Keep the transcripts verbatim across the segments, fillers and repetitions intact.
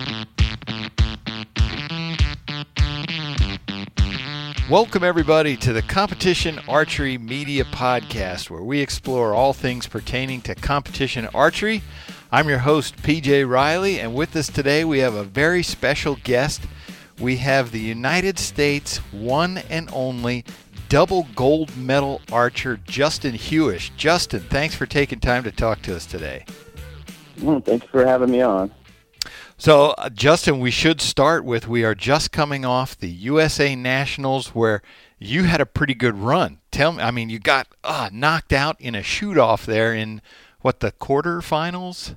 Welcome, everybody, to the Competition Archery Media Podcast, where we explore all things pertaining to competition archery. I'm your host, P J Riley, and with us today we have a very special guest. We have the United States one and only double gold medal archer, Justin Huish. Justin, thanks for taking time to talk to us today. Well, thanks for having me on. So, uh, Justin, we should start with, we are just coming off the U S A Nationals where you had a pretty good run. Tell me, I mean, you got uh, knocked out in a shoot-off there in, what, the quarterfinals?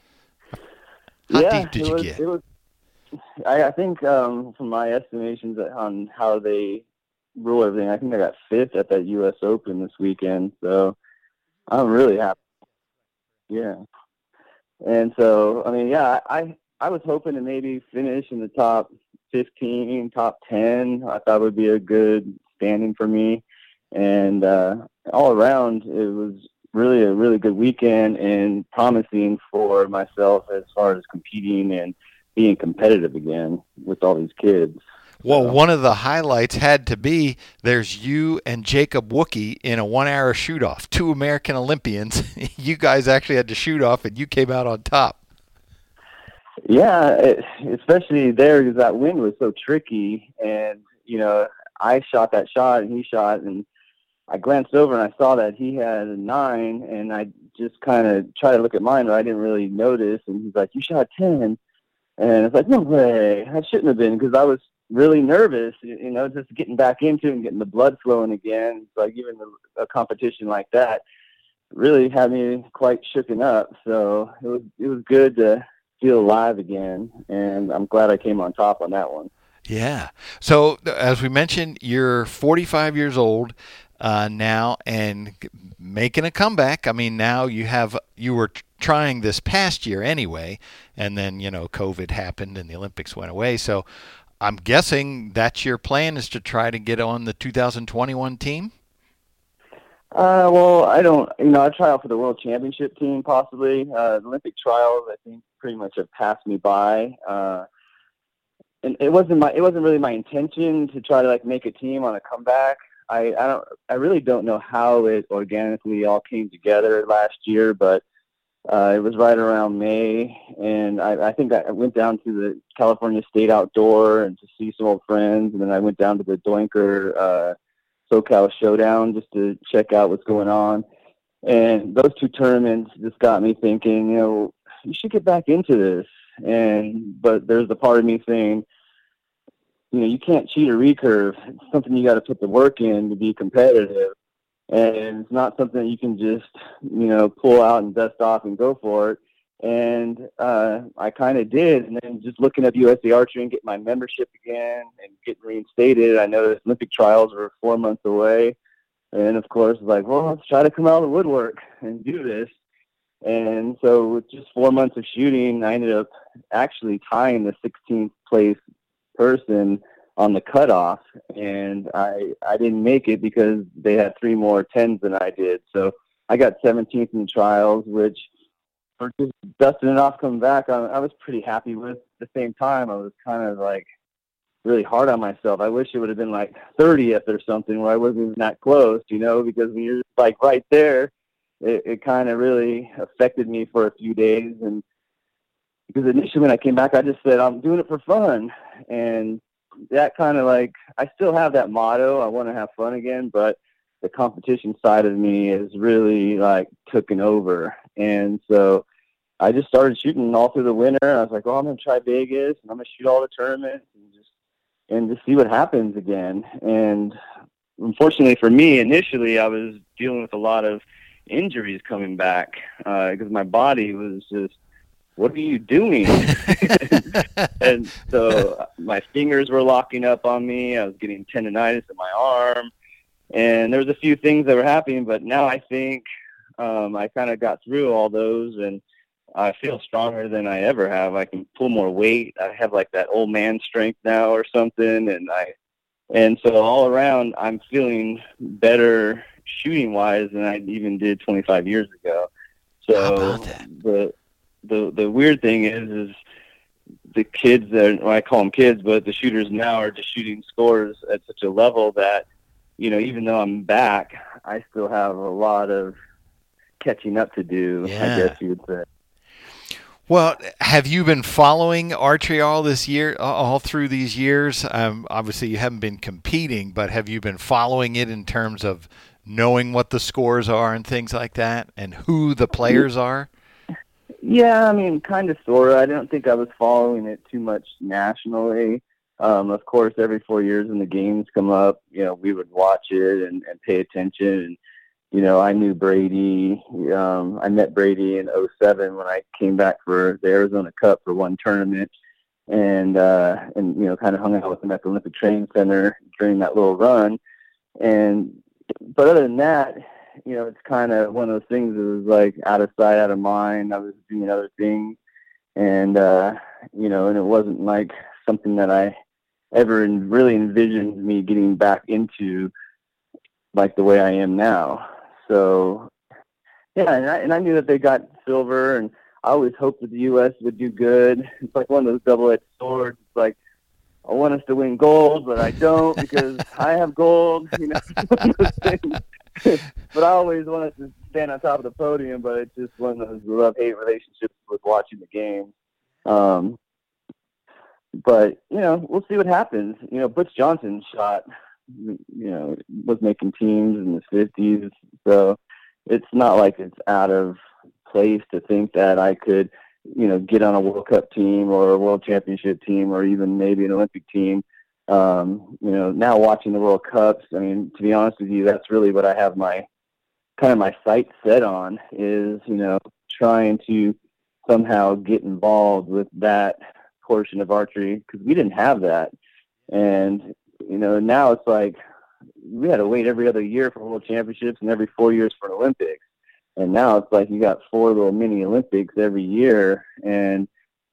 How yeah, deep did it you was, get? It was, I, I think um, from my estimations on how they rule everything, I think I got fifth at that U S Open this weekend. So I'm really happy. Yeah. And so, I mean, yeah, I, I was hoping to maybe finish in the top fifteen, top ten. I thought would be a good standing for me. And uh, all around, it was really a really good weekend and promising for myself as far as competing and being competitive again with all these kids. Well, so. one of the highlights had to be there's you and Jacob Wookie in a one-hour shoot-off, two American Olympians. You guys actually had to shoot off, and you came out on top. Yeah, it, especially there because that wind was so tricky. And, you know, I shot that shot and he shot, and I glanced over and I saw that he had a nine, and I just kind of tried to look at mine, but I didn't really notice. And he's like, "You shot ten." And it's like, no way. I shouldn't have been, because I was really nervous, you know, just getting back into it and getting the blood flowing again. It's like even a, a competition like that really had me quite shooken up. So it was it was good to feel alive again, and I'm glad I came on top on that one. Yeah. So as we mentioned, you're forty-five years old uh, now and making a comeback. I mean, now you have you were trying this past year anyway, and then, you know, COVID happened and the Olympics went away. So I'm guessing that's your plan, is to try to get on the two thousand twenty-one team? Uh, well, I don't, you know, I try out for the World Championship team possibly. Uh, the Olympic trials, I think, pretty much have passed me by. Uh, and it wasn't my, it wasn't really my intention to try to like make a team on a comeback. I, I don't, I really don't know how it organically all came together last year, but uh, it was right around May, and I, I think I went down to the California State Outdoor and to see some old friends, and then I went down to the Doinker uh, SoCal Showdown just to check out what's going on. And those two tournaments just got me thinking, you know, you should get back into this. And but there's a part of me saying, you know, you can't cheat a recurve. It's something you got to put the work in to be competitive. And it's not something that you can just, you know, pull out and dust off and go for it. And uh, I kind of did. And then just looking at U S A Archery and getting my membership again and getting reinstated, I noticed Olympic trials were four months away. And, of course, like, well, let's try to come out of the woodwork and do this. And so with just four months of shooting, I ended up actually tying the sixteenth place person on the cutoff, and I I didn't make it because they had three more tens than I did. So I got seventeenth in the trials, which for just dusting it off coming back, I, I was pretty happy with. At the same time, I was kind of like really hard on myself. I wish it would have been like thirtieth or something where I wasn't even that close, you know, because when you're like right there, it, it kind of really affected me for a few days. And because initially when I came back, I just said, I'm doing it for fun. And that kind of like, I still have that motto. I want to have fun again, but the competition side of me is really like taken over. And so I just started shooting all through the winter. I was like, oh, I'm going to try Vegas and I'm going to shoot all the tournaments and just, and just see what happens again. And unfortunately for me, initially I was dealing with a lot of injuries coming back uh, because my body was just, what are you doing? And so my fingers were locking up on me. I was getting tendonitis in my arm. And there was a few things that were happening, but now I think um, I kind of got through all those, and I feel stronger than I ever have. I can pull more weight. I have like that old man strength now or something. And I, and so all around, I'm feeling better shooting wise than I even did twenty-five years ago. So How about that? the, the, the weird thing is, is the kids that, well, I call them kids, but the shooters now are just shooting scores at such a level that, you know, even though I'm back, I still have a lot of catching up to do, Yeah. I guess you would say. Well, have you been following archery all this year, all through these years? Um, obviously, you haven't been competing, but have you been following it in terms of knowing what the scores are and things like that, and who the players are? Yeah, I mean, kind of, sort of. I don't think I was following it too much nationally. Um, of course, every four years when the games come up, you know, we would watch it and, and pay attention. And, you know, I knew Brady. Um, I met Brady in oh seven when I came back for the Arizona Cup for one tournament. And, uh, and you know, kind of hung out with him at the Olympic Training Center during that little run. And, but other than that, you know, it's kind of one of those things that was like out of sight, out of mind. I was doing other things. And, uh, you know, and it wasn't like something that I ever really envisioned me getting back into like the way I am now. So, yeah, and I, and I knew that they got silver, and I always hoped that the U S would do good. It's like one of those double-edged swords. It's like, I want us to win gold, but I don't because I have gold, you know, one of those things. But I always wanted to stand on top of the podium, but it's just one of those love-hate relationships with watching the game. Um, but, you know, we'll see what happens. You know, Butch Johnson shot, you know, was making teams in the fifties, so it's not like it's out of place to think that I could, you know, get on a World Cup team or a World Championship team or even maybe an Olympic team. Um, you know, now watching the World Cups, I mean, to be honest with you, that's really what I have my kind of my sights set on is, you know, trying to somehow get involved with that portion of archery because we didn't have that. And, you know, now it's like we had to wait every other year for World Championships and every four years for an Olympics. And now it's like you got four little mini Olympics every year. And,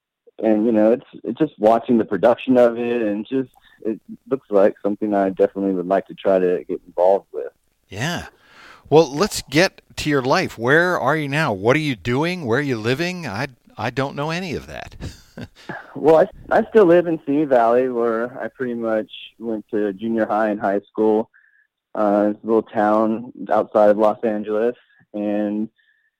and you know, it's, it's just watching the production of it and just it looks like something I definitely would like to try to get involved with. Yeah. Well, let's get to your life. Where are you now? What are you doing? Where are you living? I, I don't know any of that. Well, I, I still live in Simi Valley, where I pretty much went to junior high and high school. Uh, it's a little town outside of Los Angeles, and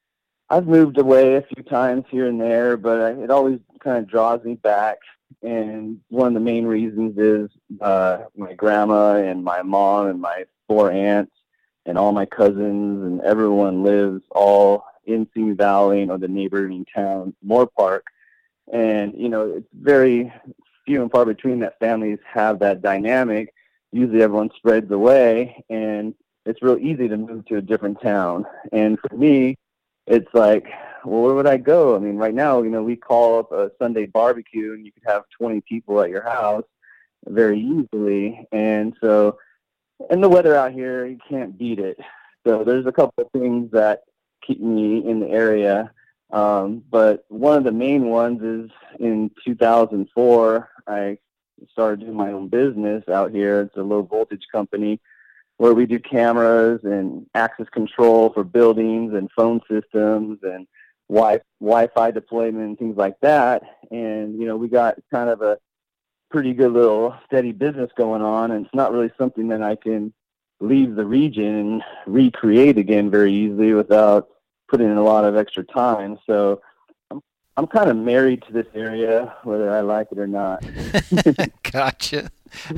I've moved away a few times here and there, but I, it always kind of draws me back. And one of the main reasons is uh, my grandma and my mom and my four aunts and all my cousins and everyone lives all in Simi Valley or the neighboring town, Moore Park. And, you know, it's very few and far between that families have that dynamic. Usually everyone spreads away, and it's real easy to move to a different town. And for me, it's like, well, where would I go? I mean, right now, you know, we call up a Sunday barbecue, and you could have twenty people at your house very easily. And so, and the weather out here, you can't beat it. So there's a couple of things that keep me in the area. Um, but one of the main ones is in two thousand four, I started doing my own business out here. It's a low voltage company where we do cameras and access control for buildings and phone systems and wi- Wi-Fi deployment and things like that. And, you know, we got kind of a pretty good little steady business going on, and it's not really something that I can leave the region and recreate again very easily without putting in a lot of extra time. So I'm, I'm kind of married to this area, whether I like it or not. Gotcha.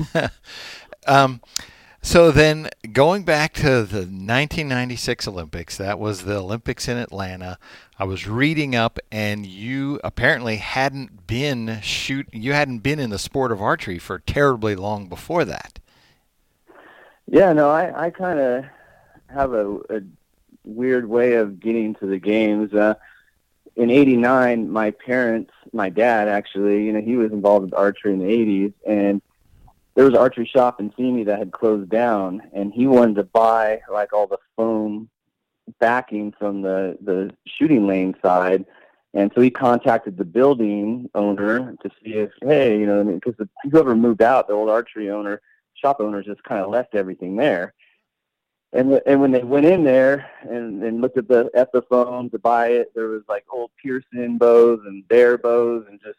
um, so then going back to the nineteen ninety-six Olympics, that was the Olympics in Atlanta. I was reading up, and you apparently hadn't been shoot. You hadn't been in the sport of archery for terribly long before that. Yeah, no, I, I kind of have a, a weird way of getting to the games. Uh, in eighty-nine, my parents, my dad actually, you know, he was involved with archery in the eighties, and there was an archery shop in Simi that had closed down, and he wanted to buy like all the foam backing from the, the shooting lane side. And so he contacted the building owner to see if, hey, you know, because I mean, whoever moved out, the old archery owner, shop owners just kind of left everything there. And and when they went in there and, and looked at the at the phone to buy it, there was like old Pearson bows and Bear bows and just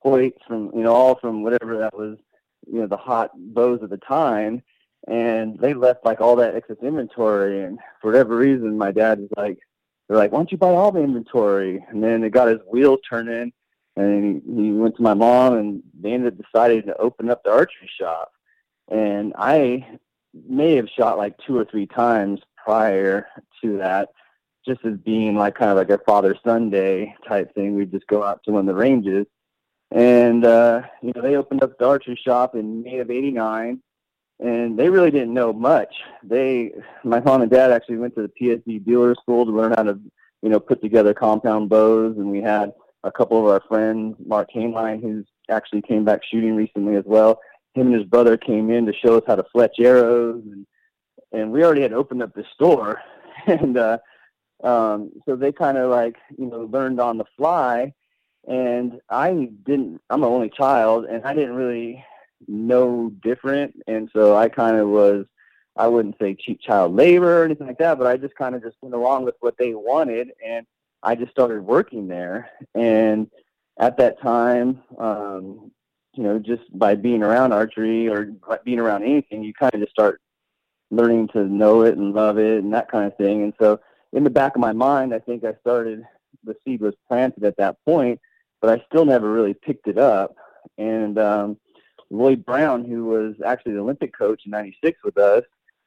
plates from, you know, all from whatever that was, you know, the hot bows at the time. And they left like all that excess inventory. And for whatever reason, my dad was like, they're like, why don't you buy all the inventory? And then it got his wheels turning, and he, he went to my mom, and they ended up deciding to open up the archery shop. And I may have shot like two or three times prior to that, just as being like kind of like a father-son day type thing. We'd just go out to one of the ranges. And, uh, you know, they opened up the archery shop in May of eighty-nine, and they really didn't know much. They, my mom and dad actually went to the P S D dealer school to learn how to, you know, put together compound bows. And we had a couple of our friends, Mark Hainline, who's actually came back shooting recently as well. Him and his brother came in to show us how to fletch arrows. And, and we already had opened up the store. and, uh, um, so they kind of like, you know, learned on the fly. And I didn't, I'm an only child, and I didn't really know different. And so I kind of was, I wouldn't say cheap child labor or anything like that, but I just kind of just went along with what they wanted. And I just started working there. And at that time, um, you know, just by being around archery or being around anything, you kind of just start learning to know it and love it and that kind of thing. And so in the back of my mind, I think I started, the seed was planted at that point, but I still never really picked it up. And um, Lloyd Brown, who was actually the Olympic coach in ninety-six with us,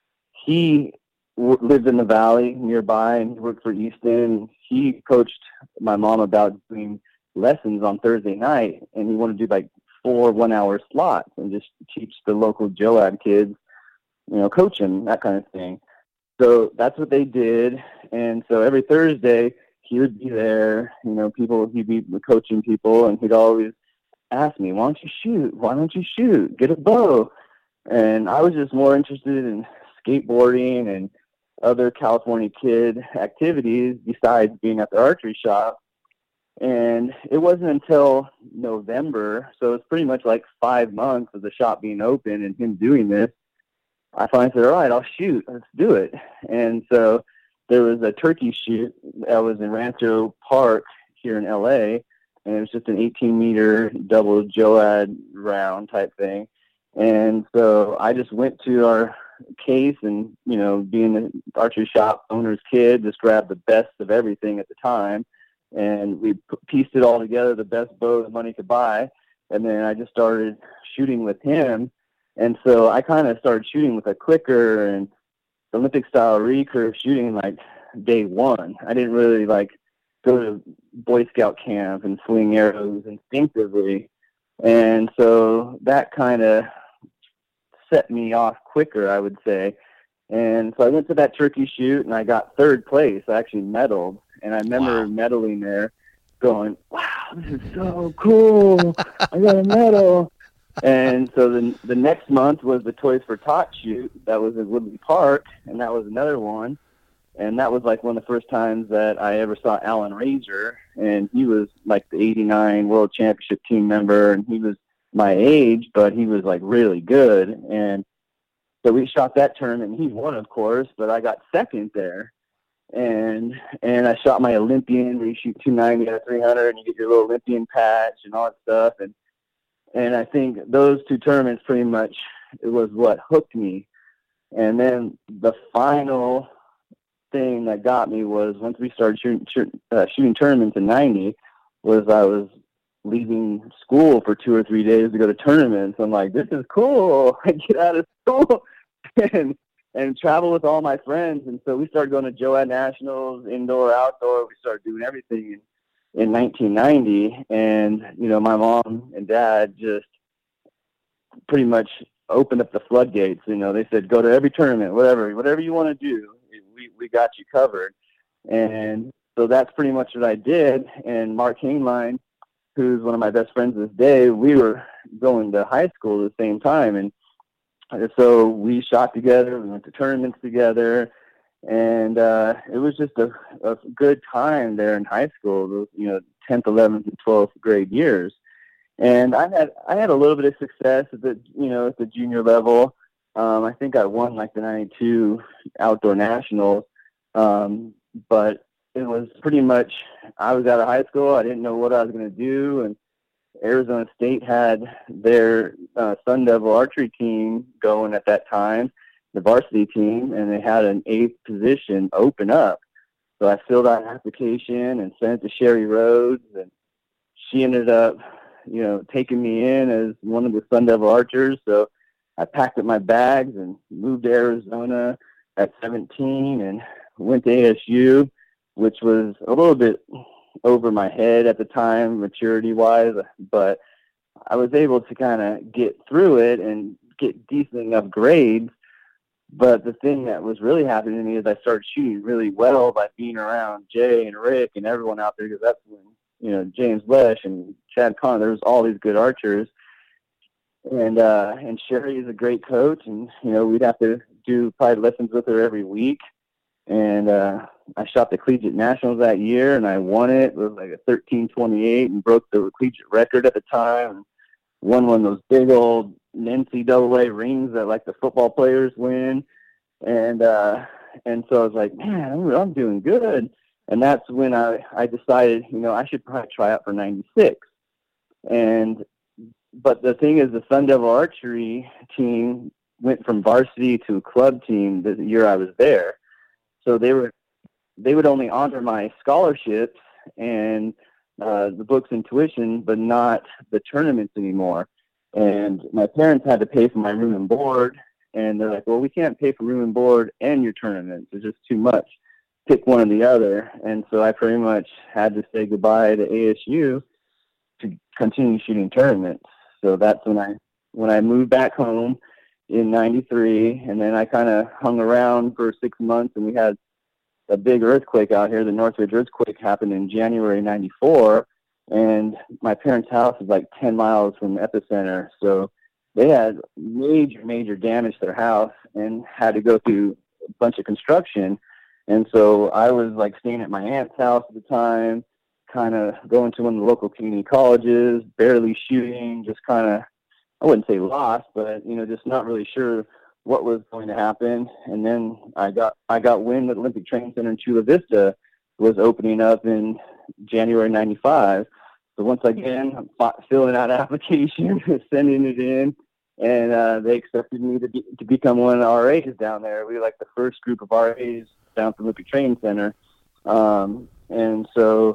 he w- lived in the valley nearby, and he worked for Easton. He coached my mom about doing lessons on Thursday night, and he wanted to do like four one-hour slots and just teach the local Joab kids, you know, coaching, that kind of thing. So that's what they did. And so every Thursday, he would be there, you know, people, he'd be coaching people, and he'd always ask me, why don't you shoot? Why don't you shoot? Get a bow. And I was just more interested in skateboarding and other California kid activities besides being at the archery shop. And it wasn't until November, so it's pretty much like five months of the shop being open and him doing this, I finally said, all right, I'll shoot. Let's do it. And so there was a turkey shoot that was in Rancho Park here in L A, and it was just an eighteen meter double Joad round type thing. And so I just went to our case and, you know, being the archery shop owner's kid, just grabbed the best of everything at the time. And we pieced it all together, the best bow that money could buy. And then I just started shooting with him. And so I kind of started shooting with a clicker and Olympic style recurve shooting like day one. I didn't really like go to Boy Scout camp and swing arrows instinctively. And so that kind of set me off quicker, I would say. And so I went to that turkey shoot and I got third place. I actually medaled. And I remember Wow. medaling there going, wow, this is so cool. I got a medal. And so the the next month was the Toys for Tot shoot. That was in Woodley Park, and that was another one. And that was like one of the first times that I ever saw Alan Razor, and he was like the eighty-nine World Championship team member, and he was my age, but he was like really good. And so we shot that tournament, and he won, of course, but I got second there. And and I shot my Olympian, where you shoot two ninety out of three hundred, and you get your little Olympian patch and all that stuff. And And I think those two tournaments pretty much, it was what hooked me. And then the final thing that got me was once we started shooting, shoot, uh, shooting tournaments in ninety, was I was leaving school for two or three days to go to tournaments. I'm like, this is cool. I get out of school and and travel with all my friends. And so we started going to Joad Nationals, indoor, outdoor. We started doing everything. And in nineteen ninety, and you know, my mom and dad just pretty much opened up the floodgates. You know, they said, go to every tournament, whatever whatever you want to do, we we got you covered. And so that's pretty much what I did. And Mark Hainline, who's one of my best friends this day, we were going to high school at the same time, and so we shot together, we went to tournaments together. And uh, it was just a, a good time there in high school, those, you know, tenth, eleventh, and twelfth grade years. And I had I had a little bit of success at the, you know, at the junior level. Um, I think I won like the ninety-two outdoor nationals, um, but it was pretty much, I was out of high school. I didn't know what I was going to do, and Arizona State had their uh, Sun Devil archery team going at that time, the varsity team, and they had an eighth position open up. So I filled out an application and sent it to Sherry Rhodes, and she ended up, you know, taking me in as one of the Sun Devil archers. So I packed up my bags and moved to Arizona at seventeen and went to A S U, which was a little bit over my head at the time, maturity-wise, but I was able to kind of get through it and get decent enough grades. But the thing that was really happening to me is I started shooting really well by being around Jay and Rick and everyone out there, because that's when, you know, James Lesh and Chad Connor, there was all these good archers. And uh, and Sherry is a great coach, and, you know, we'd have to do private lessons with her every week. And uh, I shot the collegiate nationals that year, and I won it. It was like a thirteen twenty-eight and broke the collegiate record at the time. Won one of those big old N C double A rings that like the football players win. And uh, and so I was like, man, I'm, I'm doing good. And that's when I, I decided, you know, I should probably try out for ninety-six. And but the thing is, the Sun Devil archery team went from varsity to a club team the year I was there. So they were they would only honor my scholarships and uh, the books and tuition, but not the tournaments anymore. And my parents had to pay for my room and board, and they're like, well, we can't pay for room and board and your tournaments. It's just too much. Pick one or the other. And so I pretty much had to say goodbye to A S U to continue shooting tournaments. So that's when I when I moved back home in ninety-three, and then I kind of hung around for six months, and we had a big earthquake out here. The Northridge earthquake happened in January ninety-four, and my parents' house is like ten miles from the epicenter. So they had major, major damage to their house and had to go through a bunch of construction. And so I was like staying at my aunt's house at the time, kind of going to one of the local community colleges, barely shooting, just kind of, I wouldn't say lost, but, you know, just not really sure what was going to happen. And then I got I got wind that Olympic Training Center in Chula Vista was opening up in January ninety-five. So once again, I'm filling out an application, sending it in, and uh, they accepted me to be, to become one of the R As down there. We were like the first group of R As down from Olympic Training Center. Um, and so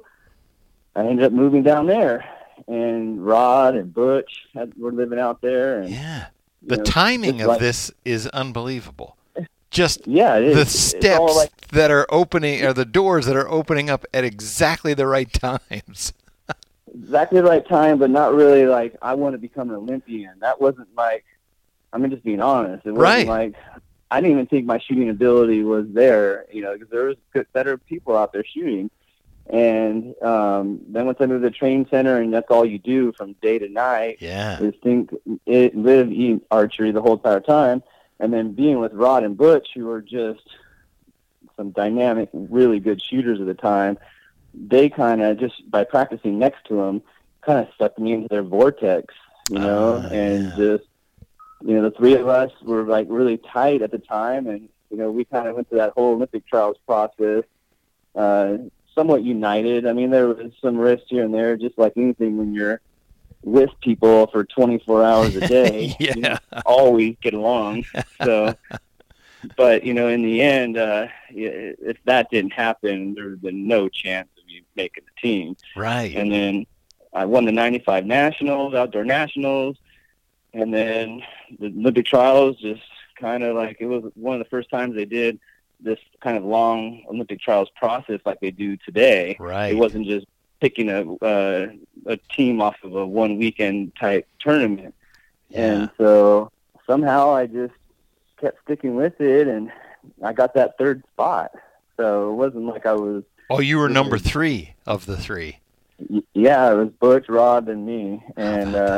I ended up moving down there, and Rod and Butch had, were living out there. And, yeah. The know, timing of like, this is unbelievable. Just yeah, it is. the steps like, that are opening, or the doors that are opening up at exactly the right times. Exactly the right time, but not really like, I want to become an Olympian. That wasn't like, I mean, just being honest. It wasn't right. like, I didn't even think my shooting ability was there, you know, because there was good, better people out there shooting. And um, then once I moved to the training center, and that's all you do from day to night, yeah. is think, it, live, eat archery the whole entire time. And then being with Rod and Butch, who were just some dynamic, really good shooters at the time, they kind of, just by practicing next to them, kind of sucked me into their vortex, you know, uh, and yeah. just, you know, the three of us were like really tight at the time. And, you know, we kind of went through that whole Olympic trials process, uh, somewhat united. I mean, there was some risks here and there, just like anything when you're with people for twenty-four hours a day. yeah. You don't always get along. So, but, you know, in the end, uh, if that didn't happen, there would have been no chance of you making the team. Right. And then I won the ninety-five nationals, outdoor nationals, and then the Olympic trials, just kind of like, it was one of the first times they did this kind of long Olympic trials process like they do today. Right. It wasn't just picking a uh, a team off of a one weekend type tournament. Yeah. And so somehow I just kept sticking with it, and I got that third spot. So it wasn't like I was. Oh, you were number three of the three. Yeah, it was Butch, Rod, and me, and uh,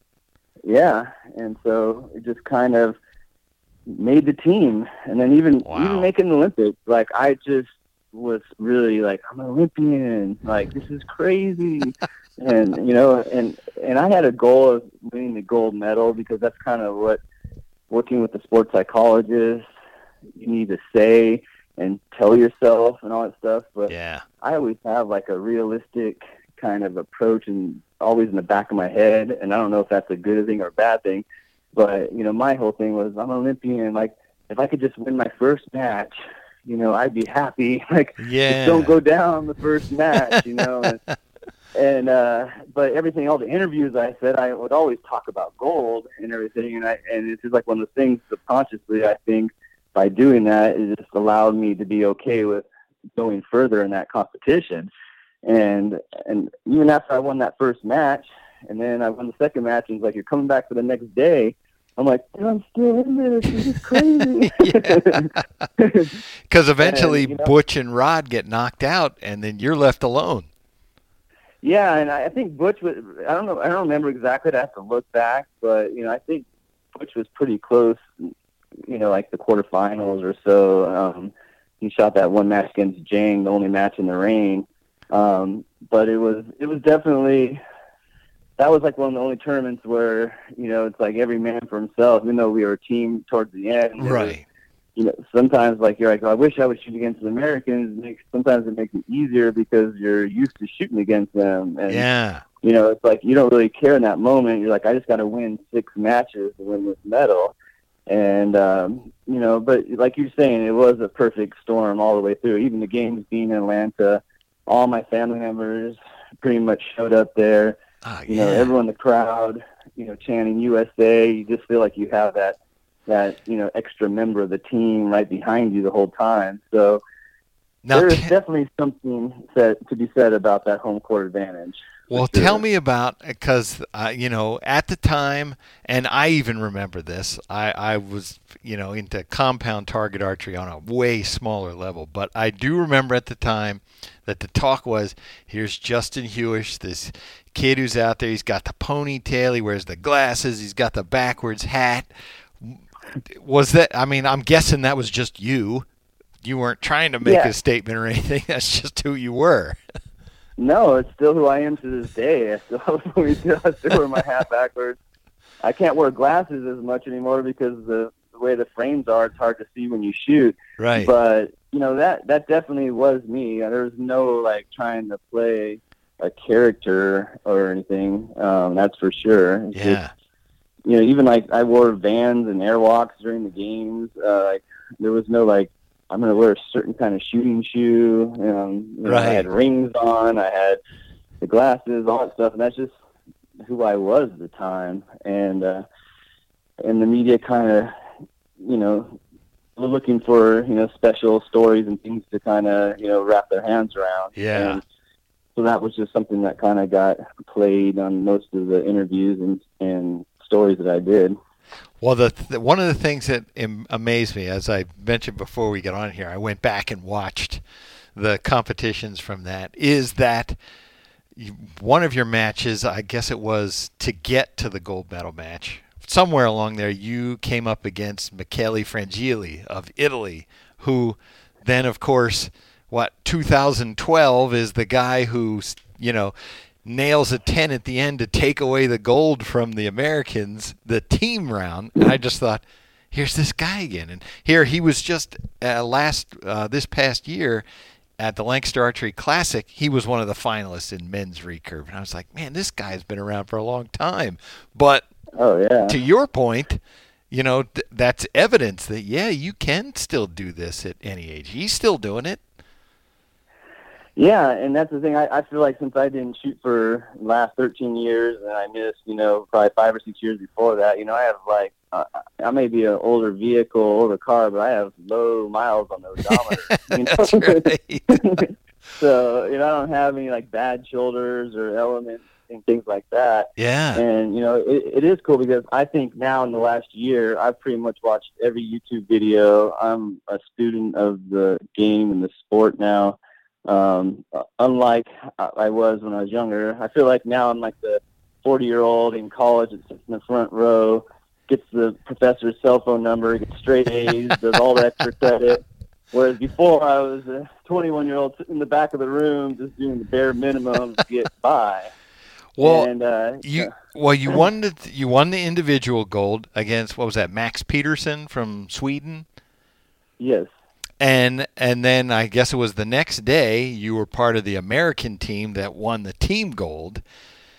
yeah, and so it just kind of made the team. And then even wow. even making the Olympics, like I just was really like, I'm an Olympian, like this is crazy. And you know, and and I had a goal of winning the gold medal, because that's kind of what working with the sports psychologist you need to say and tell yourself and all that stuff. But yeah. I always have like a realistic kind of approach and always in the back of my head, and I don't know if that's a good thing or a bad thing. But you know, my whole thing was I'm an Olympian. Like, if I could just win my first match, you know, I'd be happy. Like, yeah. just don't go down the first match, you know. And, and uh, but everything, all the interviews I said, I would always talk about gold and everything. And I and it's just like one of the things subconsciously, I think, by doing that, it just allowed me to be okay with going further in that competition. And and even after I won that first match, and then I won the second match, and it's like, you're coming back for the next day. I'm like, I'm still in this. This is crazy. Because eventually and, you know, Butch and Rod get knocked out, and then you're left alone. Yeah, and I think Butch was, I don't know, I don't remember exactly. I have to look back, but, you know, I think Butch was pretty close, you know, like the quarterfinals or so. Um, he shot that one match against Jang, the only match in the rain. Um, but it was, it was definitely, that was like one of the only tournaments where, you know, it's like every man for himself, even though we were a team towards the end. Right. Was, you know, sometimes like you're like, oh, I wish I would shoot against the Americans. It makes, sometimes it makes it easier because you're used to shooting against them. And, yeah. you know, it's like you don't really care in that moment. You're like, I just got to win six matches to win this medal. And, um, you know, but like you're saying, it was a perfect storm all the way through. Even the games being in Atlanta, all my family members pretty much showed up there. Oh, you yeah. know, everyone in the crowd, you know, chanting U S A. You just feel like you have that, that, you know, extra member of the team right behind you the whole time. So now, there's t- definitely something said, to be said about that home court advantage. Well, sure. tell me about, because, uh, you know, at the time, and I even remember this, I, I was, you know, into compound target archery on a way smaller level. But I do remember at the time that the talk was, here's Justin Hewish, this kid who's out there. He's got the ponytail. He wears the glasses. He's got the backwards hat. Was that, I mean, I'm guessing that was just you. You weren't trying to make yeah. a statement or anything. That's just who you were. No, it's still who I am to this day. I still, I still wear my hat backwards. I can't wear glasses as much anymore because the, the way the frames are, it's hard to see when you shoot. Right. But, you know, that, that definitely was me. There was no, like, trying to play a character or anything. Um, that's for sure. It's yeah. Just, you know, even, like, I wore Vans and Airwalks during the games. Uh, like, there was no, like, I'm going to wear a certain kind of shooting shoe. Um, you know, right. I had rings on. I had the glasses, all that stuff, and that's just who I was at the time. And uh, and the media kind of, you know, were looking for, you know, special stories and things to kind of, you know, wrap their hands around. Yeah. And so that was just something that kind of got played on most of the interviews and, and stories that I did. Well, the, the one of the things that am, amazed me, as I mentioned before we got on here, I went back and watched the competitions from that, is that you, one of your matches, I guess it was to get to the gold medal match, somewhere along there you came up against Michele Frangilli of Italy, who then, of course, what, two thousand twelve is the guy who, you know, nails a ten at the end to take away the gold from the Americans, the team round. And I just thought, here's this guy again. And here he was just uh, last uh, this past year at the Lancaster Archery Classic. He was one of the finalists in men's recurve. And I was like, man, this guy's been around for a long time. But oh, yeah. to your point, you know, th- that's evidence that, yeah, you can still do this at any age. He's still doing it. Yeah, and that's the thing. I, I feel like since I didn't shoot for the last thirteen years, and I missed, you know, probably five or six years before that, you know, I have like, uh, I may be an older vehicle, older car, but I have low miles on the odometer. You know? That's right. So, you know, I don't have any like bad shoulders or elements and things like that. Yeah. And, you know, it, it is cool because I think now in the last year, I've pretty much watched every YouTube video. I'm a student of the game and the sport now. Um, unlike I was when I was younger, I feel like now I'm like the forty-year-old in college that sits in the front row, gets the professor's cell phone number, gets straight A's, does all the extra credit. Whereas before I was a twenty-one-year-old sitting in the back of the room just doing the bare minimum to get by. Well, and, uh, you uh, well you won the you won the individual gold against, what was that, Max Peterson from Sweden? Yes. And and then I guess it was the next day you were part of the American team that won the team gold.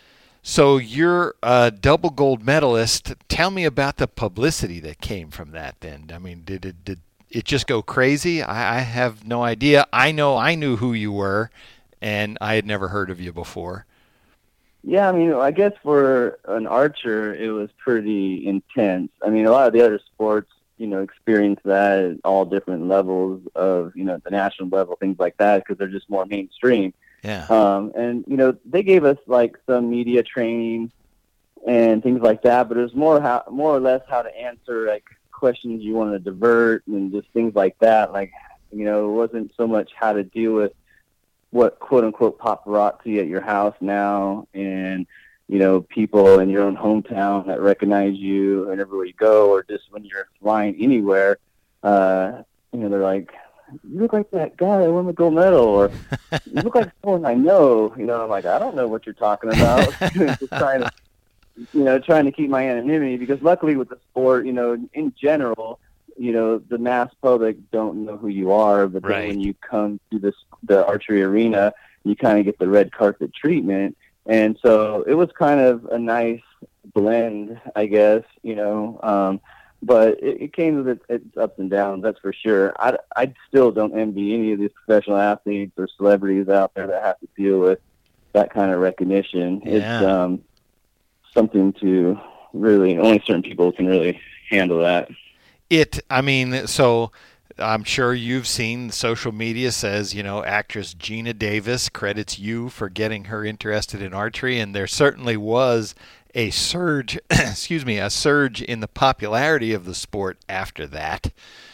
So you're a double gold medalist. Tell me about the publicity that came from that then. I mean, did it, did it just go crazy? I, I have no idea. I know I knew who you were, and I had never heard of you before. Yeah, I mean, I guess for an archer, it was pretty intense. I mean, a lot of the other sports, you know, experience that at all different levels of, you know, the national level, things like that, because they're just more mainstream. Yeah. Um, and, you know, they gave us, like, some media training and things like that, but it was more how, more or less how to answer, like, questions you want to divert and just things like that. Like, you know, it wasn't so much how to deal with what quote-unquote paparazzi at your house now and, you know, people in your own hometown that recognize you and everywhere you go, or just when you're flying anywhere, uh, you know, they're like, you look like that guy that won the gold medal, or you look like someone I know. You know, I'm like, I don't know what you're talking about. Just trying to, you know, trying to keep my anonymity, because luckily with the sport, you know, in general, you know, the mass public don't know who you are, but then Right. when you come to this, the archery arena, you kind of get the red carpet treatment. And so it was kind of a nice blend, I guess, you know, um, but it, it came with its, its ups and downs, that's for sure. I, I still don't envy any of these professional athletes or celebrities out there that have to deal with that kind of recognition. Yeah. It's um, something to really, only certain people can really handle that. It, I mean, so I'm sure you've seen social media says, you know, actress Gina Davis credits you for getting her interested in archery, and there certainly was a surge, excuse me, a surge in the popularity of the sport after that.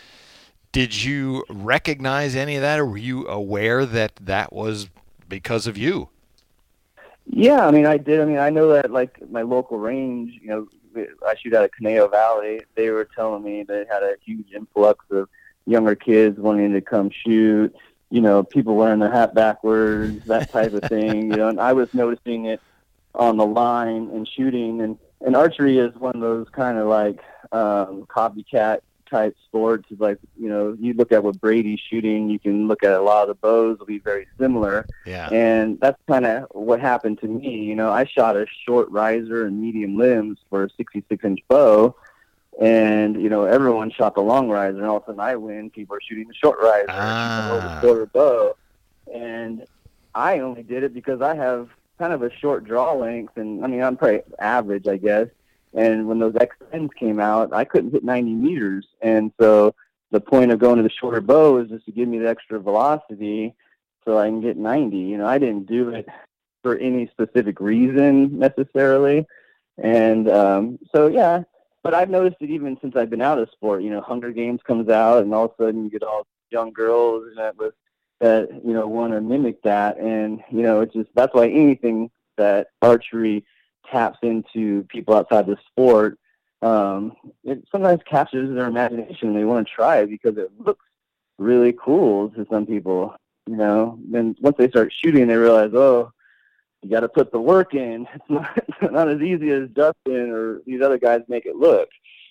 Did you recognize any of that, or were you aware that that was because of you? Yeah, I mean, I did. I mean, I know that, like, my local range, you know, I shoot out of Conejo Valley. They were telling me they had a huge influx of younger kids wanting to come shoot, you know, people wearing their hat backwards, that type of thing, you know, and I was noticing it on the line and shooting. And, and archery is one of those kind of like um, copycat type sports. It's like, you know, you look at what Brady's shooting, you can look at a lot of the bows will be very similar. Yeah. And that's kind of what happened to me. You know, I shot a short riser and medium limbs for a sixty-six inch bow. And, you know, everyone shot the long riser, and all of a sudden I win. People are shooting the short riser, ah. the shorter bow. And I only did it because I have kind of a short draw length. And, I mean, I'm probably average, I guess. And when those X tens came out, I couldn't hit ninety meters. And so the point of going to the shorter bow is just to give me the extra velocity so I can get ninety. You know, I didn't do it for any specific reason necessarily. And um, so, yeah, but I've noticed it even since I've been out of sport. You know, Hunger Games comes out, and all of a sudden you get all young girls that, with, that you know, want to mimic that. And, you know, it's just, that's why anything that archery taps into people outside the sport, um, it sometimes captures their imagination, and they want to try it because it looks really cool to some people, you know. Then once they start shooting, they realize, oh, you got to put the work in. It's not, it's not as easy as Dustin or these other guys make it look.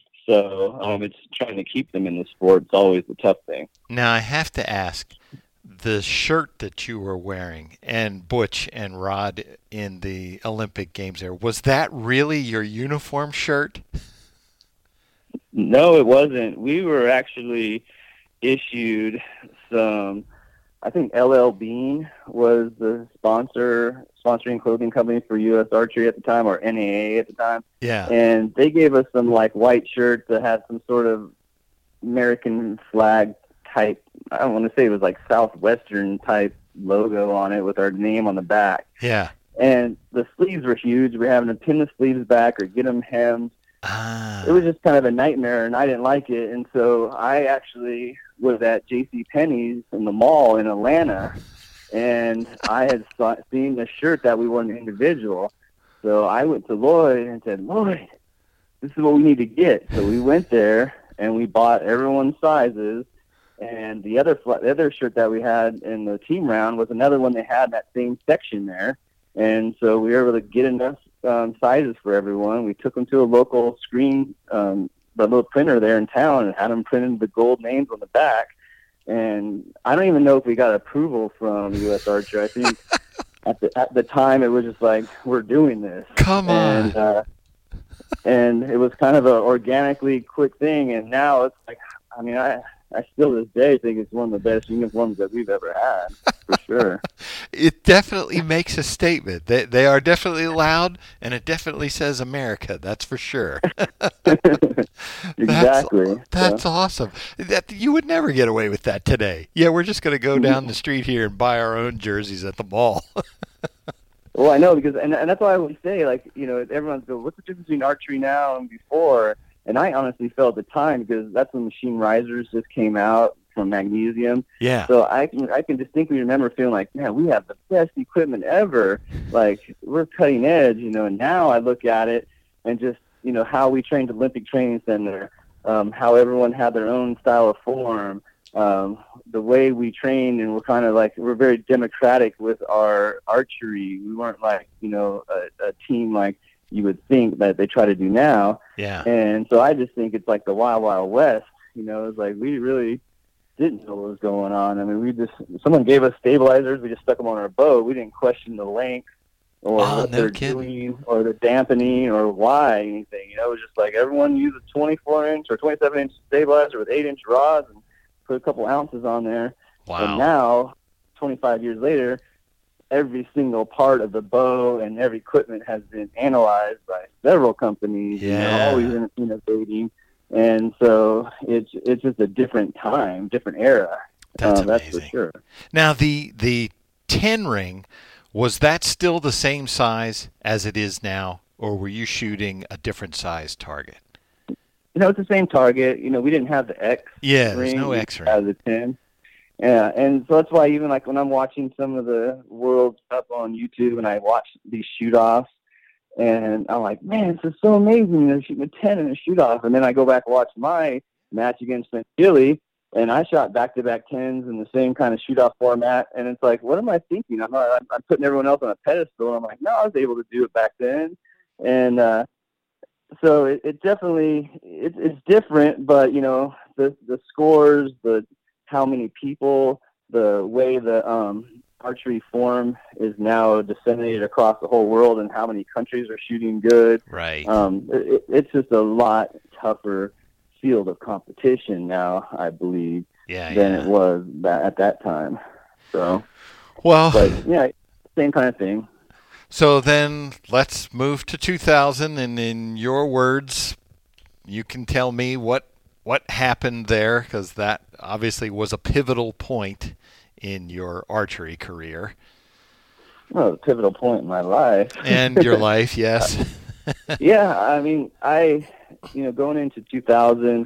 So um, it's trying to keep them in the sport. It's always the tough thing. Now, I have to ask, the shirt that you were wearing, and Butch and Rod in the Olympic Games there, was that really your uniform shirt? No, it wasn't. We were actually issued some, I think L L Bean was the sponsor, sponsoring clothing company for U S Archery at the time, or N A A at the time. Yeah. And they gave us some like white shirts that had some sort of American flag type, I don't want to say it was like Southwestern type logo on it with our name on the back. Yeah. And the sleeves were huge. We were having to pin the sleeves back or get them hemmed. Ah. It was just kind of a nightmare, and I didn't like it. And so I actually was at JCPenney's in the mall in Atlanta, and I had saw, seen the shirt that we wanted individual. So I went to Lloyd and said, Lloyd, this is what we need to get. So we went there, and we bought everyone's sizes. And the other the other shirt that we had in the team round was another one they had in that same section there. And so we were able to get enough um, sizes for everyone. We took them to a local screen, um, the little printer there in town, and had them printed the gold names on the back. And I don't even know if we got approval from U S Archer. I think at the at the time, it was just like, we're doing this. Come on. And, uh, and it was kind of an organically quick thing. And now it's like, I mean, I, I still to this day think it's one of the best uniforms that we've ever had, for sure. It definitely makes a statement. They they are definitely loud, and it definitely says America. That's for sure. Exactly. That's, that's so. awesome. That you would never get away with that today. Yeah, we're just going to go down the street here and buy our own jerseys at the mall. Well, I know, because and, and that's why I always say, like, you know, everyone's go, what's the difference between archery now and before? And I honestly felt at the time, because that's when machine risers just came out from magnesium. Yeah. So I can I can distinctly remember feeling like, man, we have the best equipment ever. Like, we're cutting edge, you know. And now I look at it and just, you know, how we trained Olympic Training Center, um, how everyone had their own style of form, um, the way we trained, and we're kind of like, we're very democratic with our archery. We weren't like, you know, a, a team like you would think that they try to do now. Yeah. And so I just think it's like the Wild Wild West. You know, it's like we really didn't know what was going on. I mean, we just, someone gave us stabilizers, we just stuck them on our bow. We didn't question the length or oh, what no they're kidding. doing or the dampening or why anything. You know, it was just like everyone used a twenty-four inch or twenty-seven inch stabilizer with eight inch rods and put a couple ounces on there. Wow. And now, twenty-five years later, every single part of the bow and every equipment has been analyzed by several companies. Yeah. And they're always innovating. And so it's it's just a different time, different era. That's uh, amazing. That's for sure. Now, the the ten ring, was that still the same size as it is now, or were you shooting a different size target? You know, it's the same target. You know, we didn't have the X Yeah, ring. there's no X ring. As the ten. Yeah, and so that's why even like when I'm watching some of the World Cup on YouTube and I watch these shoot-offs, and I'm like, man, this is so amazing. They're shooting a ten in a shoot-off. And then I go back and watch my match against Chile, and I shot back-to-back tens in the same kind of shoot-off format. And it's like, what am I thinking? I'm not, I'm, I'm putting everyone else on a pedestal. And I'm like, no, I was able to do it back then. And uh, so it, it definitely, it, it's different, but, you know, the the scores, the how many people, the way the um, archery form is now disseminated across the whole world and how many countries are shooting good. Right. Um, it, it's just a lot tougher field of competition now, I believe, yeah, than yeah. it was that, at that time. So, well, but yeah, same kind of thing. So then let's move to two thousand, and in your words, you can tell me what what happened there, because that obviously was a pivotal point in your archery career. Well, a pivotal point in my life. And your life, yes. Yeah, I mean, I, you know, going into two thousand,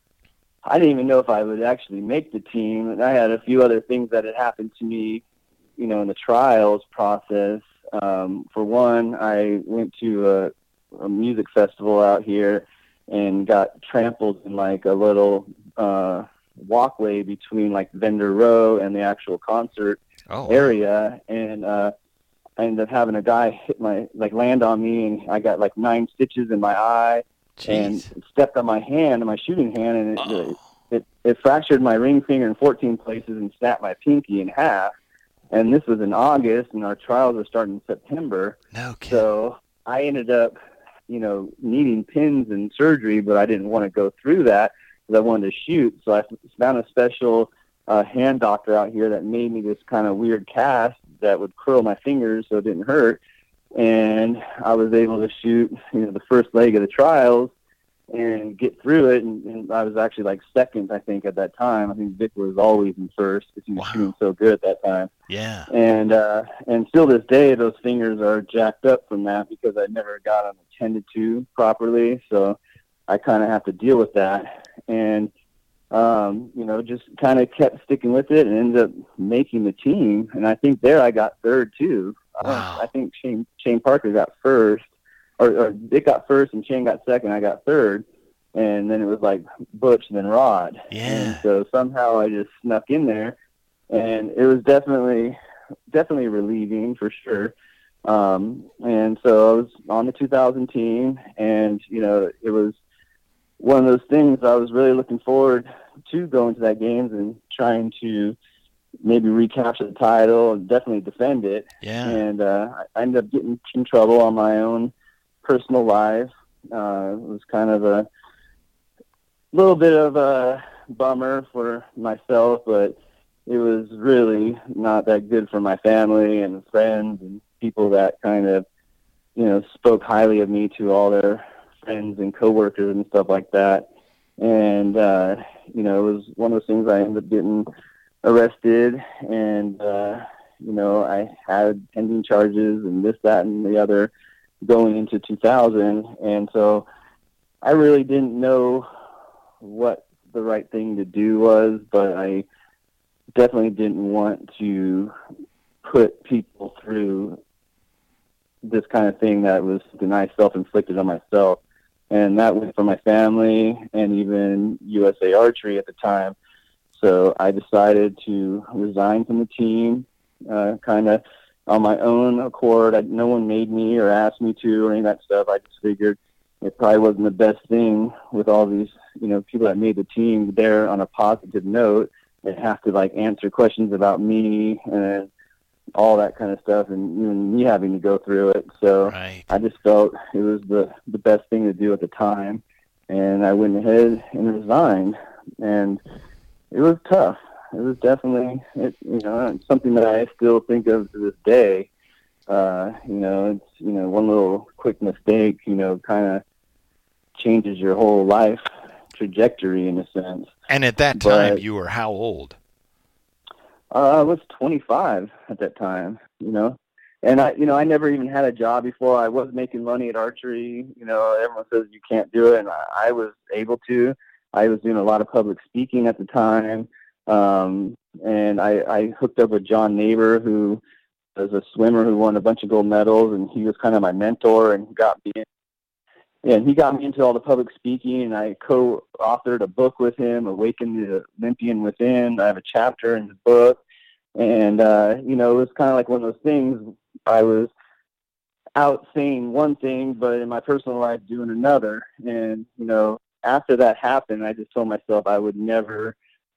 I didn't even know if I would actually make the team. And I had a few other things that had happened to me, you know, in the trials process. Um, for one, I went to a, a music festival out here and got trampled in like a little uh, walkway between like Vendor Row and the actual concert oh. area. And uh, I ended up having a guy hit my, like land on me, and I got like nine stitches in my eye. Jeez. And stepped on my hand, my shooting hand, and it, oh. it, it fractured my ring finger in fourteen places and snapped my pinky in half. And this was in August, and our trials were starting in September. No kidding. So I ended up, you know, needing pins and surgery, but I didn't want to go through that because I wanted to shoot. So I found a special uh, hand doctor out here that made me this kind of weird cast that would curl my fingers so it didn't hurt. And I was able to shoot, you know, the first leg of the trials and get through it. And, and I was actually like second, I think, at that time. I think Vic was always in first because he was wow. shooting so good at that time. Yeah. And uh, and still this day, those fingers are jacked up from that because I never got them attended to properly. So I kind of have to deal with that. And, um, you know, just kind of kept sticking with it and ended up making the team. And I think there I got third, too. Wow. I, I think Shane, Shane Parker got first. Or, or Dick got first and Shane got second. I got third. And then it was like Butch, then Rod. Yeah. And so somehow I just snuck in there. And it was definitely, definitely relieving for sure. Um, and so I was on the two thousand team. And, you know, it was one of those things I was really looking forward to going to that games and trying to, maybe recapture the title and definitely defend it. Yeah. And uh, I ended up getting in trouble on my own personal life. Uh, it was kind of a little bit of a bummer for myself, but it was really not that good for my family and friends and people that kind of, you know, spoke highly of me to all their friends and coworkers and stuff like that. And, uh, you know, it was one of those things I ended up getting arrested, and, uh, you know, I had pending charges and this, that, and the other going into two thousand. And so I really didn't know what the right thing to do was, but I definitely didn't want to put people through this kind of thing that was something I self-inflicted on myself. And that went for my family and even U S A Archery at the time. So I decided to resign from the team, uh, kind of on my own accord. I, no one made me or asked me to or any of that stuff. I just figured it probably wasn't the best thing with all these, you know, people that made the team there on a positive note and have to, like, answer questions about me and all that kind of stuff, and even me having to go through it. So Right. I just felt it was the, the best thing to do at the time, and I went ahead and resigned. And it was tough. It was definitely, it, you know, it's something that I still think of to this day. Uh, you know, it's, you know, one little quick mistake, you know, kind of changes your whole life trajectory in a sense. And at that time, But, you were how old? Uh, I was twenty-five at that time, you know, and I, you know, I never even had a job before. I was making money at archery. You know, everyone says you can't do it, and I, I was able to. I was doing a lot of public speaking at the time, um, and I, I hooked up with John Neighbor, who was a swimmer who won a bunch of gold medals, and he was kind of my mentor and got me in. And he got me into all the public speaking, and I co-authored a book with him, Awaken the Olympian Within. I have a chapter in the book. And, uh, you know, it was kind of like one of those things. I was out saying one thing, but in my personal life doing another. And, you know, after that happened, I just told myself I would never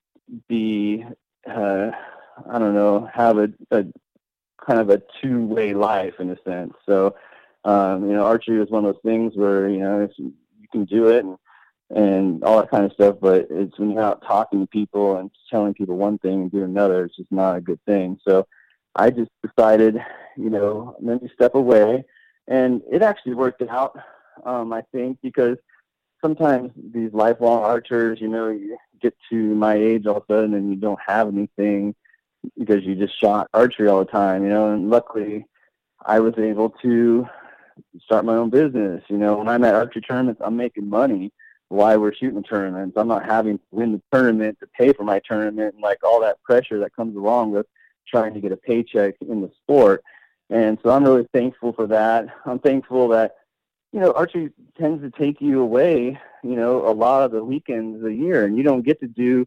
be, uh, I don't know, have a, a kind of a two-way life in a sense. So, Um, you know, archery was one of those things where, you know, if you, you can do it and, and all that kind of stuff, but it's when you're out talking to people and telling people one thing and doing another, it's just not a good thing. So I just decided, you know, let me step away, and it actually worked out, um, I think, because sometimes these lifelong archers, you know, you get to my age all of a sudden and you don't have anything because you just shot archery all the time, you know, and luckily I was able to start my own business. You know, when I'm at archery tournaments, I'm making money while we're shooting tournaments. I'm not having to win the tournament to pay for my tournament and like all that pressure that comes along with trying to get a paycheck in the sport. And so I'm really thankful for that. I'm thankful that, you know, archery tends to take you away, you know, a lot of the weekends of the year, and you don't get to do